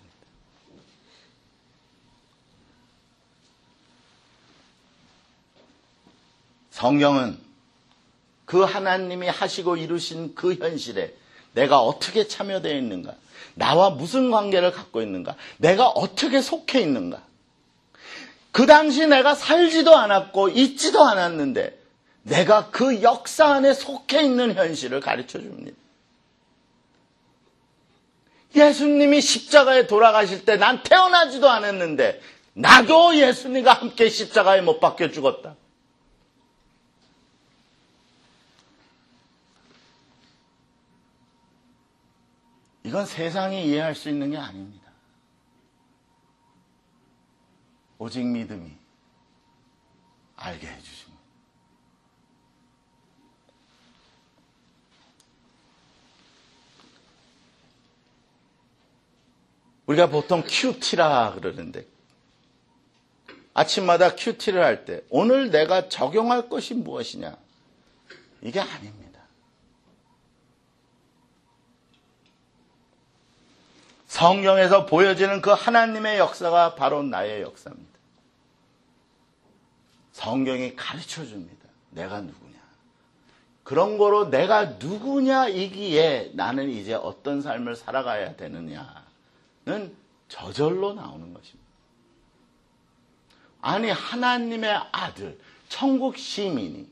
성경은 그 하나님이 하시고 이루신 그 현실에 내가 어떻게 참여되어 있는가, 나와 무슨 관계를 갖고 있는가, 내가 어떻게 속해 있는가, 그 당시 내가 살지도 않았고 있지도 않았는데 내가 그 역사 안에 속해 있는 현실을 가르쳐 줍니다. 예수님이 십자가에 돌아가실 때 난 태어나지도 않았는데 나도 예수님과 함께 십자가에 못 박혀 죽었다. 이건 세상이 이해할 수 있는 게 아닙니다. 오직 믿음이 알게 해주십니다. 우리가 보통 큐티라 그러는데 아침마다 큐티를 할 때 오늘 내가 적용할 것이 무엇이냐? 이게 아닙니다. 성경에서 보여지는 그 하나님의 역사가 바로 나의 역사입니다. 성경이 가르쳐 줍니다. 내가 누구냐. 그런 거로 내가 누구냐이기에 나는 이제 어떤 삶을 살아가야 되느냐는 저절로 나오는 것입니다. 아니, 하나님의 아들, 천국 시민이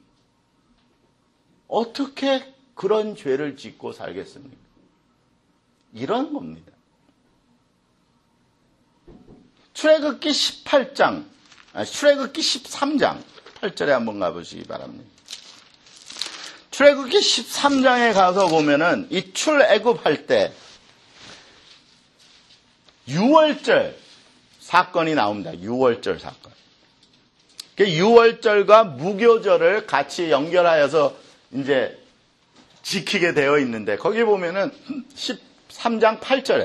어떻게 그런 죄를 짓고 살겠습니까? 이런 겁니다. 출애굽기 십팔 장, 아, 출애굽기 십삼 장 팔 절에 한번 가보시기 바랍니다. 출애굽기 십삼 장에 가서 보면은 이 출애굽할 때 유월절 사건이 나옵니다. 유월절 사건. 유월절과 무교절을 같이 연결하여서 이제 지키게 되어 있는데 거기 보면은 십삼 장 팔 절에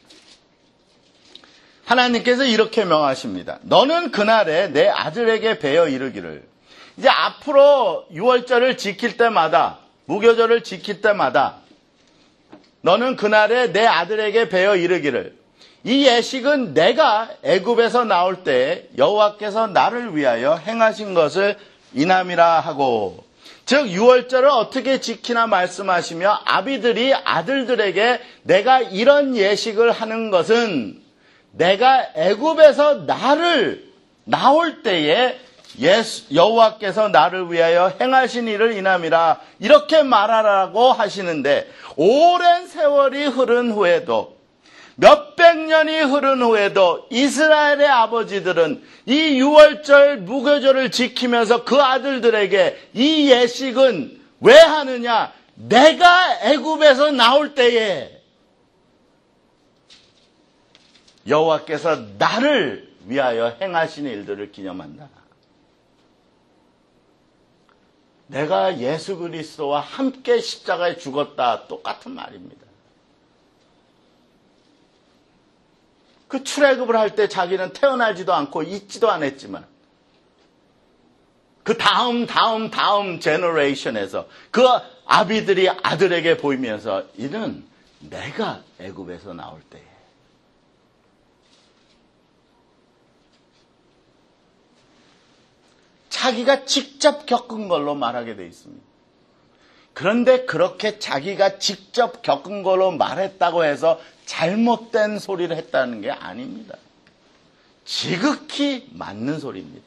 하나님께서 이렇게 명하십니다. 너는 그날에 내 아들에게 배어 이르기를. 이제 앞으로 유월절을 지킬 때마다, 무교절을 지킬 때마다 너는 그날에 내 아들에게 배어 이르기를. 이 예식은 내가 애굽에서 나올 때 여호와께서 나를 위하여 행하신 것을 인함이라 하고, 즉 유월절을 어떻게 지키나 말씀하시며 아비들이 아들들에게 내가 이런 예식을 하는 것은 내가 애굽에서 나를 나올 때에 예수, 여호와께서 나를 위하여 행하신 일을 인함이라 이렇게 말하라고 하시는데, 오랜 세월이 흐른 후에도 몇백 년이 흐른 후에도 이스라엘의 아버지들은 이 유월절 무교절을 지키면서 그 아들들에게 이 예식은 왜 하느냐? 내가 애굽에서 나올 때에 여호와께서 나를 위하여 행하신 일들을 기념한다. 내가 예수 그리스도와 함께 십자가에 죽었다. 똑같은 말입니다. 그 출애굽을 할 때 자기는 태어나지도 않고 있지도 않았지만 그 다음 다음 다음 제너레이션에서 그 아비들이 아들에게 보이면서 이는 내가 애굽에서 나올 때에 자기가 직접 겪은 걸로 말하게 되어 있습니다. 그런데 그렇게 자기가 직접 겪은 걸로 말했다고 해서 잘못된 소리를 했다는 게 아닙니다. 지극히 맞는 소리입니다.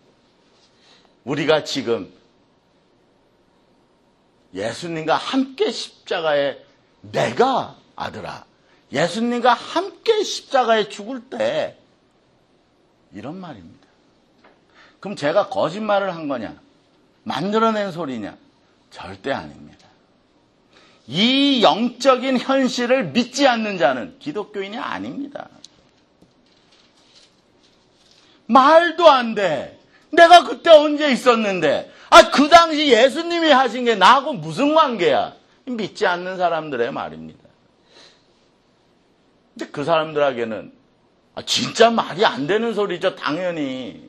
우리가 지금 예수님과 함께 십자가에, 내가 아들아, 예수님과 함께 십자가에 죽을 때 이런 말입니다. 그럼 제가 거짓말을 한 거냐? 만들어낸 소리냐? 절대 아닙니다. 이 영적인 현실을 믿지 않는 자는 기독교인이 아닙니다. 말도 안 돼. 내가 그때 언제 있었는데? 아, 그 당시 예수님이 하신 게 나하고 무슨 관계야? 믿지 않는 사람들의 말입니다. 근데 그 사람들에게는 아, 진짜 말이 안 되는 소리죠, 당연히.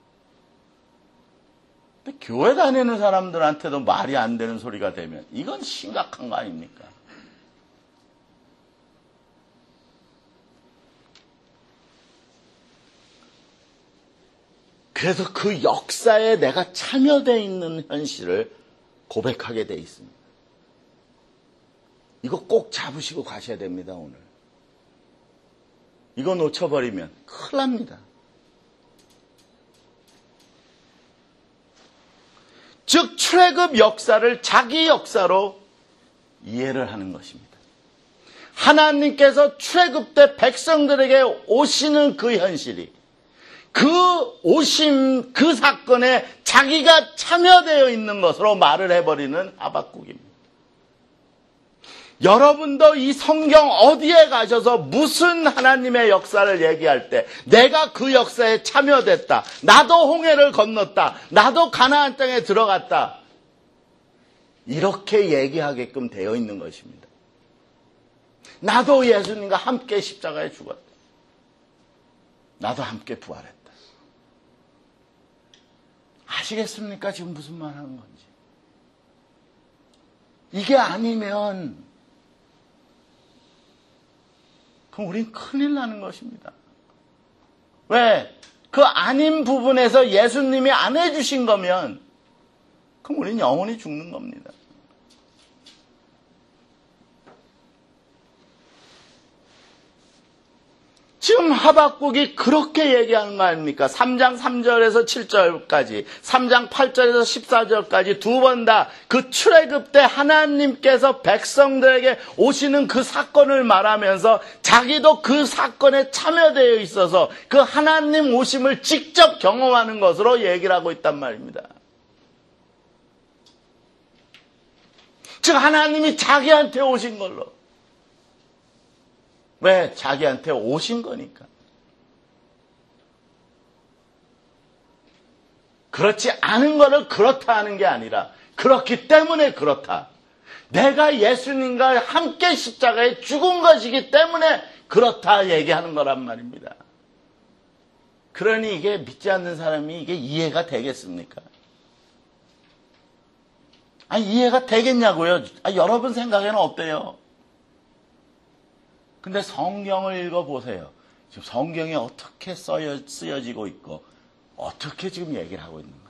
근데 교회 다니는 사람들한테도 말이 안 되는 소리가 되면 이건 심각한 거 아닙니까? 그래서 그 역사에 내가 참여되어 있는 현실을 고백하게 돼 있습니다. 이거 꼭 잡으시고 가셔야 됩니다, 오늘. 이거 놓쳐버리면 큰일 납니다. 즉 출애굽 역사를 자기 역사로 이해를 하는 것입니다. 하나님께서 출애굽 때 백성들에게 오시는 그 현실이 그 오심, 그 사건에 자기가 참여되어 있는 것으로 말을 해버리는 하박국입니다. 여러분도 이 성경 어디에 가셔서 무슨 하나님의 역사를 얘기할 때 내가 그 역사에 참여됐다. 나도 홍해를 건넜다. 나도 가나안 땅에 들어갔다. 이렇게 얘기하게끔 되어 있는 것입니다. 나도 예수님과 함께 십자가에 죽었다. 나도 함께 부활했다. 아시겠습니까? 지금 무슨 말 하는 건지. 이게 아니면 그럼 우린 큰일 나는 것입니다. 왜? 그 아닌 부분에서 예수님이 안 해주신 거면 그럼 우린 영원히 죽는 겁니다. 지금 하박국이 그렇게 얘기하는 거 아닙니까? 삼 장 삼 절에서 칠 절까지, 삼 장 팔 절에서 십사 절까지 두 번 다 그 출애굽 때 하나님께서 백성들에게 오시는 그 사건을 말하면서 자기도 그 사건에 참여되어 있어서 그 하나님 오심을 직접 경험하는 것으로 얘기를 하고 있단 말입니다. 즉 하나님이 자기한테 오신 걸로. 왜? 자기한테 오신 거니까. 그렇지 않은 거를 그렇다 하는 게 아니라 그렇기 때문에 그렇다. 내가 예수님과 함께 십자가에 죽은 것이기 때문에 그렇다 얘기하는 거란 말입니다. 그러니 이게 믿지 않는 사람이 이게 이해가 되겠습니까? 아니 이해가 되겠냐고요? 아, 여러분 생각에는 어때요? 근데 성경을 읽어보세요. 지금 성경이 어떻게 써여, 쓰여지고 있고 어떻게 지금 얘기를 하고 있는가.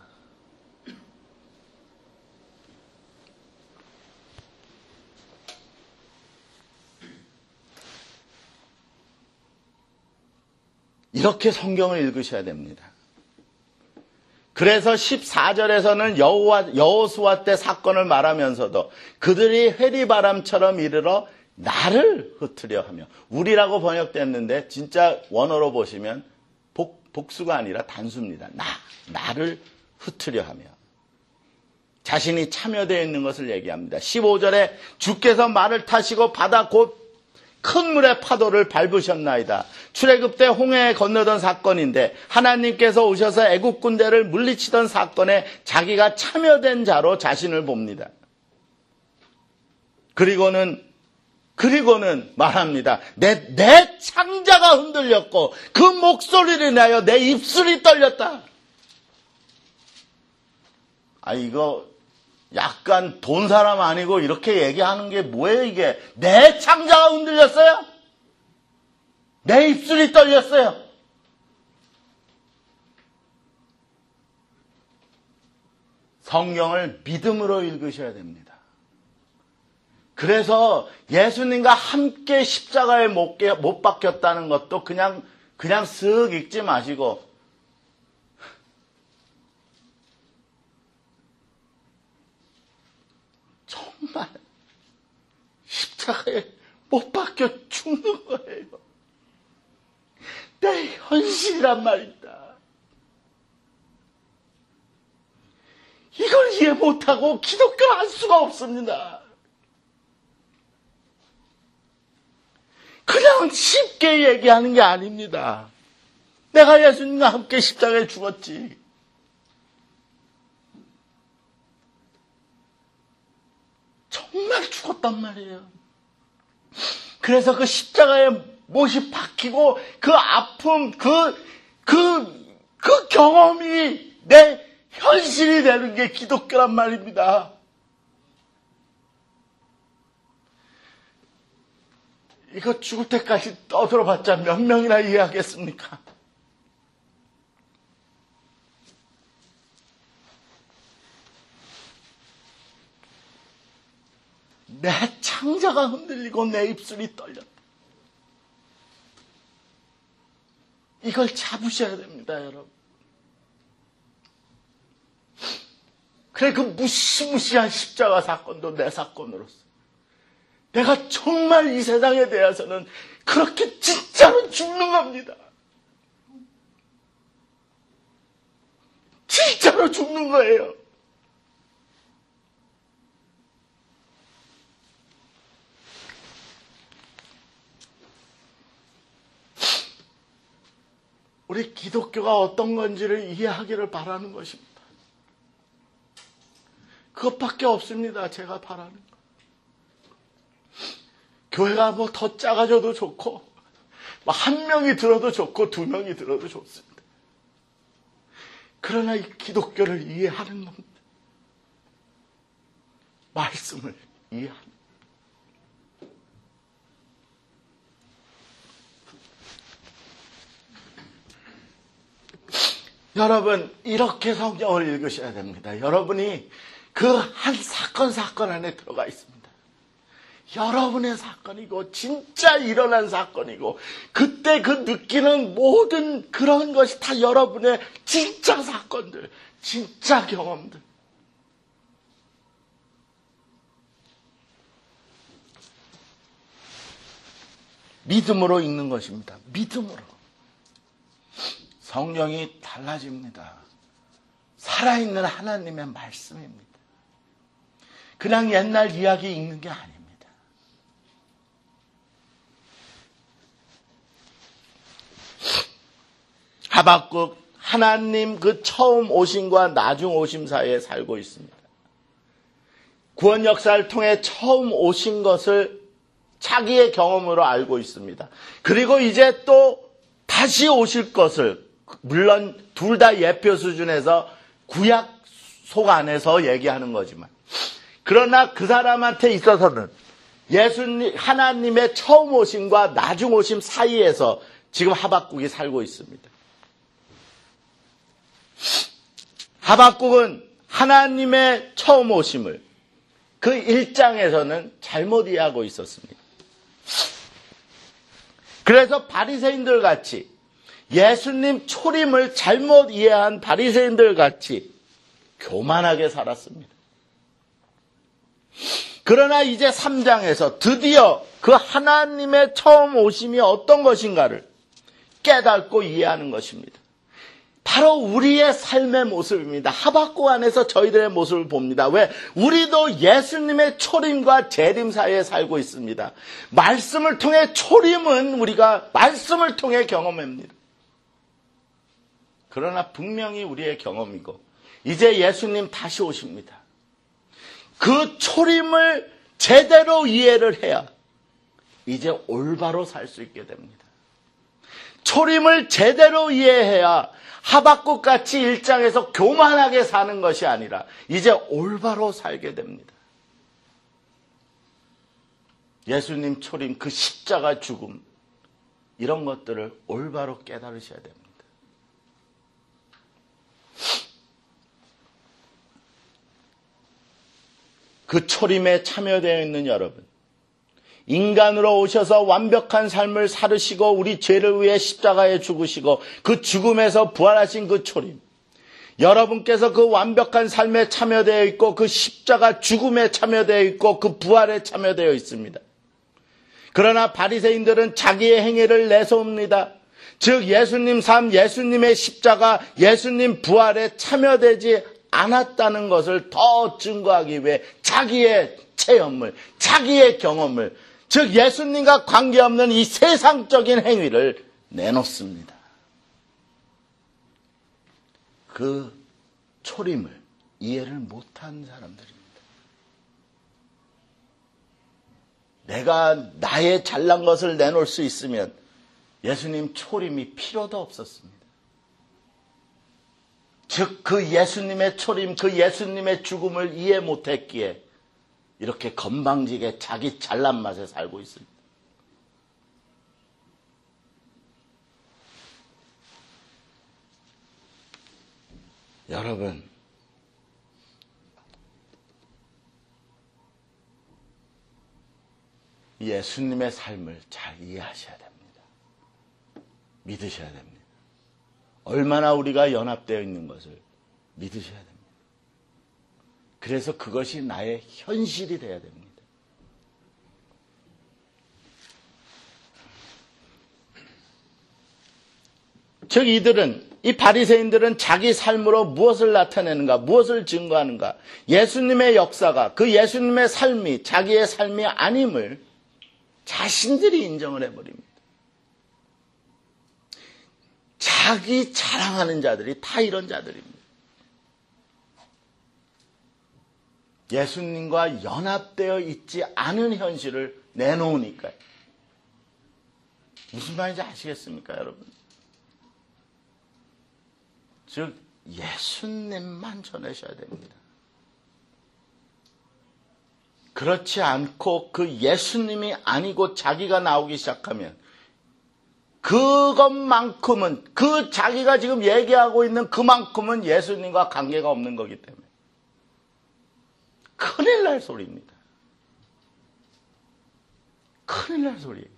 이렇게 성경을 읽으셔야 됩니다. 그래서 십사 절에서는 여호와, 여호수아 때 사건을 말하면서도 그들이 회리바람처럼 이르러 나를 흩으려 하며, 우리라고 번역됐는데 진짜 원어로 보시면 복, 복수가 아니라 단수입니다. 나, 나를 흩으려 하며. 자신이 참여되어 있는 것을 얘기합니다. 십오 절에 주께서 말을 타시고 바다 곧 큰 물의 파도를 밟으셨나이다. 출애굽 때 홍해에 건너던 사건인데 하나님께서 오셔서 애국 군대를 물리치던 사건에 자기가 참여된 자로 자신을 봅니다. 그리고는 그리고는 말합니다. 내, 내 창자가 흔들렸고 그 목소리를 인하여 내 입술이 떨렸다. 아 이거 약간 돈 사람 아니고 이렇게 얘기하는 게 뭐예요 이게. 내 창자가 흔들렸어요? 내 입술이 떨렸어요? 성경을 믿음으로 읽으셔야 됩니다. 그래서 예수님과 함께 십자가에 못, 못 박혔다는 것도 그냥, 그냥 쓱 읽지 마시고, 정말 십자가에 못 박혀 죽는 거예요. 내 현실이란 말입니다. 이걸 이해 못하고 기독교를 할 수가 없습니다. 그냥 쉽게 얘기하는 게 아닙니다. 내가 예수님과 함께 십자가에 죽었지. 정말 죽었단 말이에요. 그래서 그 십자가에 못이 박히고 그 아픔, 그, 그, 그 경험이 내 현실이 되는 게 기독교란 말입니다. 이거 죽을 때까지 떠들어봤자 몇 명이나 이해하겠습니까? 내 창자가 흔들리고 내 입술이 떨렸다. 이걸 잡으셔야 됩니다, 여러분. 그래, 그 무시무시한 십자가 사건도 내 사건으로서 내가 정말 이 세상에 대해서는 그렇게 진짜로 죽는 겁니다. 진짜로 죽는 거예요. 우리 기독교가 어떤 건지를 이해하기를 바라는 것입니다. 그것밖에 없습니다. 제가 바라는 거. 교회가 뭐 더 작아져도 좋고, 뭐 한 명이 들어도 좋고, 두 명이 들어도 좋습니다. 그러나 이 기독교를 이해하는 겁니다. 말씀을 이해하는 겁니다. 여러분, 이렇게 성경을 읽으셔야 됩니다. 여러분이 그 한 사건 사건 안에 들어가 있습니다. 여러분의 사건이고 진짜 일어난 사건이고 그때 그 느끼는 모든 그런 것이 다 여러분의 진짜 사건들, 진짜 경험들. 믿음으로 읽는 것입니다. 믿음으로. 성령이 달라집니다. 살아있는 하나님의 말씀입니다. 그냥 옛날 이야기 읽는 게 아닙니다. 하박국, 하나님 그 처음 오심과 나중 오심 사이에 살고 있습니다. 구원 역사를 통해 처음 오신 것을 자기의 경험으로 알고 있습니다. 그리고 이제 또 다시 오실 것을, 물론 둘 다 예표 수준에서 구약 속 안에서 얘기하는 거지만, 그러나 그 사람한테 있어서는 예수님, 하나님의 처음 오심과 나중 오심 사이에서 지금 하박국이 살고 있습니다. 하박국은 하나님의 처음 오심을 그 일 장에서는 잘못 이해하고 있었습니다. 그래서 바리새인들 같이, 예수님 초림을 잘못 이해한 바리새인들 같이 교만하게 살았습니다. 그러나 이제 삼 장에서 드디어 그 하나님의 처음 오심이 어떤 것인가를 깨닫고 이해하는 것입니다. 바로 우리의 삶의 모습입니다. 하박국 안에서 저희들의 모습을 봅니다. 왜? 우리도 예수님의 초림과 재림 사이에 살고 있습니다. 말씀을 통해 초림은 우리가 말씀을 통해 경험합니다. 그러나 분명히 우리의 경험이고 이제 예수님 다시 오십니다. 그 초림을 제대로 이해를 해야 이제 올바로 살 수 있게 됩니다. 초림을 제대로 이해해야 하박국 같이 일 장에서 교만하게 사는 것이 아니라 이제 올바로 살게 됩니다. 예수님 초림, 그 십자가 죽음, 이런 것들을 올바로 깨달으셔야 됩니다. 그 초림에 참여되어 있는 여러분, 인간으로 오셔서 완벽한 삶을 살으시고 우리 죄를 위해 십자가에 죽으시고 그 죽음에서 부활하신 그 초림, 여러분께서 그 완벽한 삶에 참여되어 있고 그 십자가 죽음에 참여되어 있고 그 부활에 참여되어 있습니다. 그러나 바리새인들은 자기의 행위를 내세웁니다. 즉 예수님 삶, 예수님의 십자가, 예수님 부활에 참여되지 않았다는 것을 더 증거하기 위해 자기의 체험을, 자기의 경험을, 즉 예수님과 관계없는 이 세상적인 행위를 내놓습니다. 그 초림을 이해를 못한 사람들입니다. 내가 나의 잘난 것을 내놓을 수 있으면 예수님 초림이 필요도 없었습니다. 즉 그 예수님의 초림, 그 예수님의 죽음을 이해 못했기에 이렇게 건방지게 자기 잘난 맛에 살고 있습니다. 여러분, 예수님의 삶을 잘 이해하셔야 됩니다. 믿으셔야 됩니다. 얼마나 우리가 연합되어 있는 것을 믿으셔야 됩니다. 그래서 그것이 나의 현실이 되어야 됩니다. 즉 이들은, 이 바리새인들은 자기 삶으로 무엇을 나타내는가, 무엇을 증거하는가, 예수님의 역사가, 그 예수님의 삶이 자기의 삶이 아님을 자신들이 인정을 해버립니다. 자기 자랑하는 자들이 다 이런 자들입니다. 예수님과 연합되어 있지 않은 현실을 내놓으니까요. 무슨 말인지 아시겠습니까, 여러분? 즉 예수님만 전하셔야 됩니다. 그렇지 않고 그 예수님이 아니고 자기가 나오기 시작하면 그것만큼은, 그 자기가 지금 얘기하고 있는 그만큼은 예수님과 관계가 없는 거기 때문에 큰일 날 소리입니다. 큰일 날 소리예요.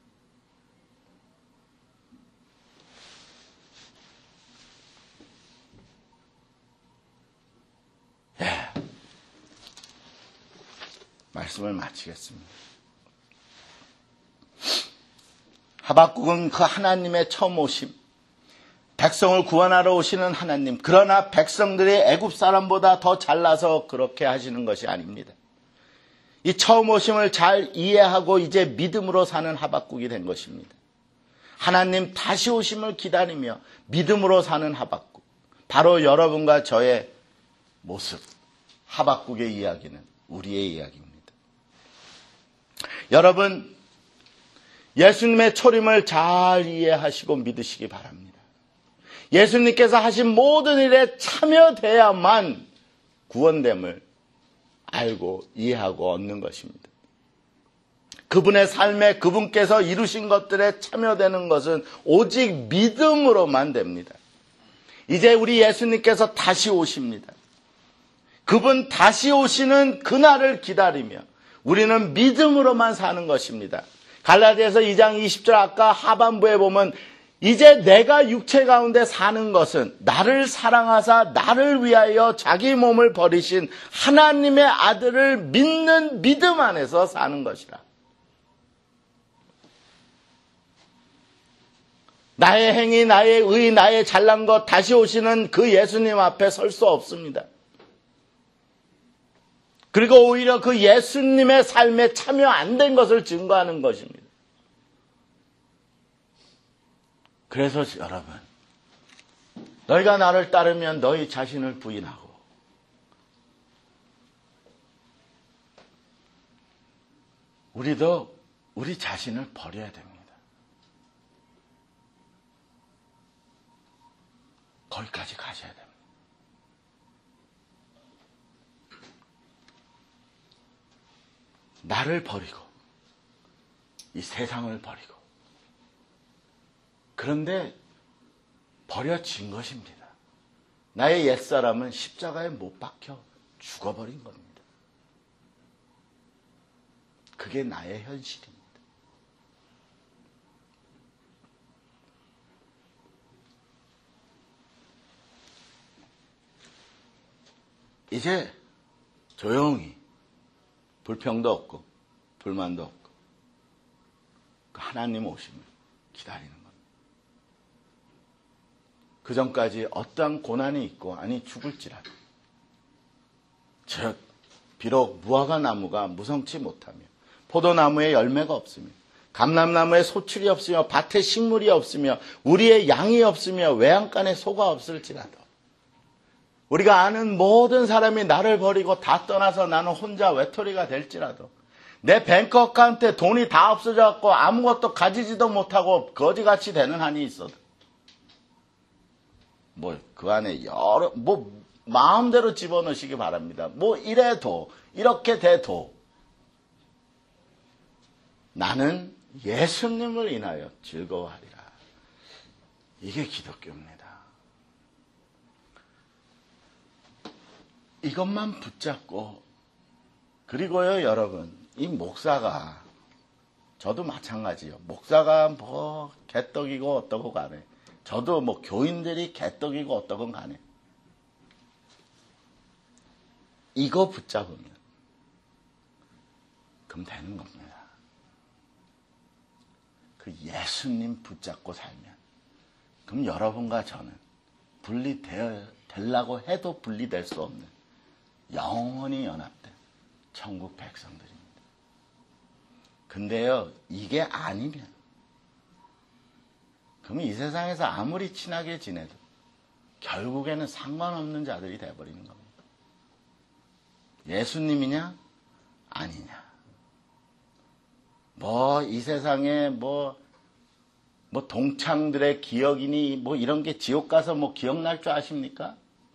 예. 말씀을 마치겠습니다. 하박국은 그 하나님의 처음 오심, 백성을 구원하러 오시는 하나님, 그러나 백성들이 애굽 사람보다 더 잘나서 그렇게 하시는 것이 아닙니다. 이 처음 오심을 잘 이해하고 이제 믿음으로 사는 하박국이 된 것입니다. 하나님 다시 오심을 기다리며 믿음으로 사는 하박국, 바로 여러분과 저의 모습, 하박국의 이야기는 우리의 이야기입니다. 여러분, 예수님의 초림을 잘 이해하시고 믿으시기 바랍니다. 예수님께서 하신 모든 일에 참여돼야만 구원됨을 알고 이해하고 얻는 것입니다. 그분의 삶에 그분께서 이루신 것들에 참여되는 것은 오직 믿음으로만 됩니다. 이제 우리 예수님께서 다시 오십니다. 그분 다시 오시는 그날을 기다리며 우리는 믿음으로만 사는 것입니다. 갈라디아서 이 장 이십 절 아까 하반부에 보면 이제 내가 육체 가운데 사는 것은 나를 사랑하사 나를 위하여 자기 몸을 버리신 하나님의 아들을 믿는 믿음 안에서 사는 것이라. 나의 행위, 나의 의, 나의 잘난 것 다시 오시는 그 예수님 앞에 설 수 없습니다. 그리고 오히려 그 예수님의 삶에 참여 안 된 것을 증거하는 것입니다. 그래서 여러분, 너희가 나를 따르면 너희 자신을 부인하고 우리도 우리 자신을 버려야 됩니다. 거기까지 가셔야 됩니다. 나를 버리고 이 세상을 버리고, 그런데 버려진 것입니다. 나의 옛사람은 십자가에 못 박혀 죽어버린 겁니다. 그게 나의 현실입니다. 이제 조용히 불평도 없고 불만도 없고 하나님 오심을 기다리는 겁니다. 그 전까지 어떠한 고난이 있고 아니 죽을지라도, 즉 비록 무화과 나무가 무성치 못하며 포도나무에 열매가 없으며 감람나무에 소출이 없으며 밭에 식물이 없으며 우리의 양이 없으며 외양간에 소가 없을지라도, 우리가 아는 모든 사람이 나를 버리고 다 떠나서 나는 혼자 외톨이가 될지라도, 내 뱅커카운트에 돈이 다 없어져갖고 아무것도 가지지도 못하고 거지같이 되는 한이 있어도 뭐 그 안에 여러 뭐 마음대로 집어넣으시기 바랍니다. 뭐 이래도 이렇게 돼도 나는 예수님을 인하여 즐거워하리라. 이게 기독교입니다. 이것만 붙잡고, 그리고요 여러분, 이 목사가, 저도 마찬가지요. 목사가 뭐 개떡이고 어떠고 간에, 저도 뭐 교인들이 개떡이고 어떠건 간에, 이거 붙잡으면 그럼 되는 겁니다. 그 예수님 붙잡고 살면 그럼 여러분과 저는 분리되려고 해도 분리될 수 없는 영원히 연합된 천국 백성들입니다. 근데요, 이게 아니면 그러면 이 세상에서 아무리 친하게 지내도 결국에는 상관없는 자들이 돼버리는 겁니다. 예수님이냐 아니냐, 뭐 이 세상에 뭐 뭐 동창들의 기억이니 뭐 이런 게 지옥 가서 뭐 기억날 줄 아십니까?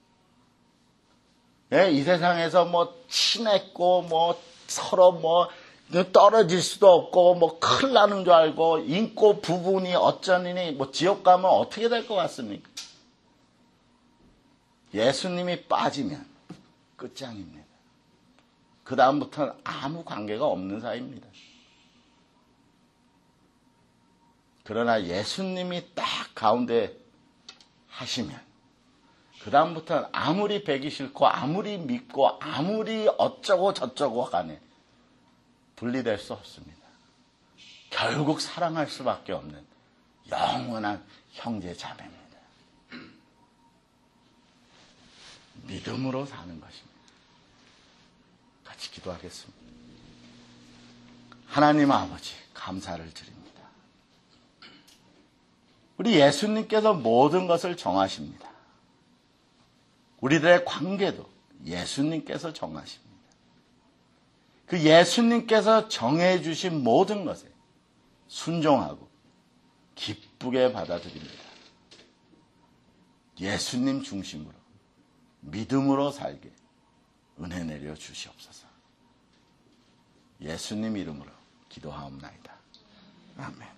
예, 이 세상에서 뭐 친했고 뭐 서로 뭐 떨어질 수도 없고 뭐 큰일 나는 줄 알고 인고 부분이 어쩌니 뭐 지옥 가면 어떻게 될 것 같습니까? 예수님이 빠지면 끝장입니다. 그 다음부터는 아무 관계가 없는 사이입니다. 그러나 예수님이 딱 가운데 하시면 그 다음부터는 아무리 배기 싫고 아무리 믿고 아무리 어쩌고 저쩌고 간에 분리될 수 없습니다. 결국 사랑할 수밖에 없는 영원한 형제 자매입니다. 믿음으로 사는 것입니다. 같이 기도하겠습니다. 하나님 아버지, 감사를 드립니다. 우리 예수님께서 모든 것을 정하십니다. 우리들의 관계도 예수님께서 정하십니다. 그 예수님께서 정해주신 모든 것에 순종하고 기쁘게 받아들입니다. 예수님 중심으로 믿음으로 살게 은혜 내려 주시옵소서. 예수님 이름으로 기도하옵나이다. 아멘.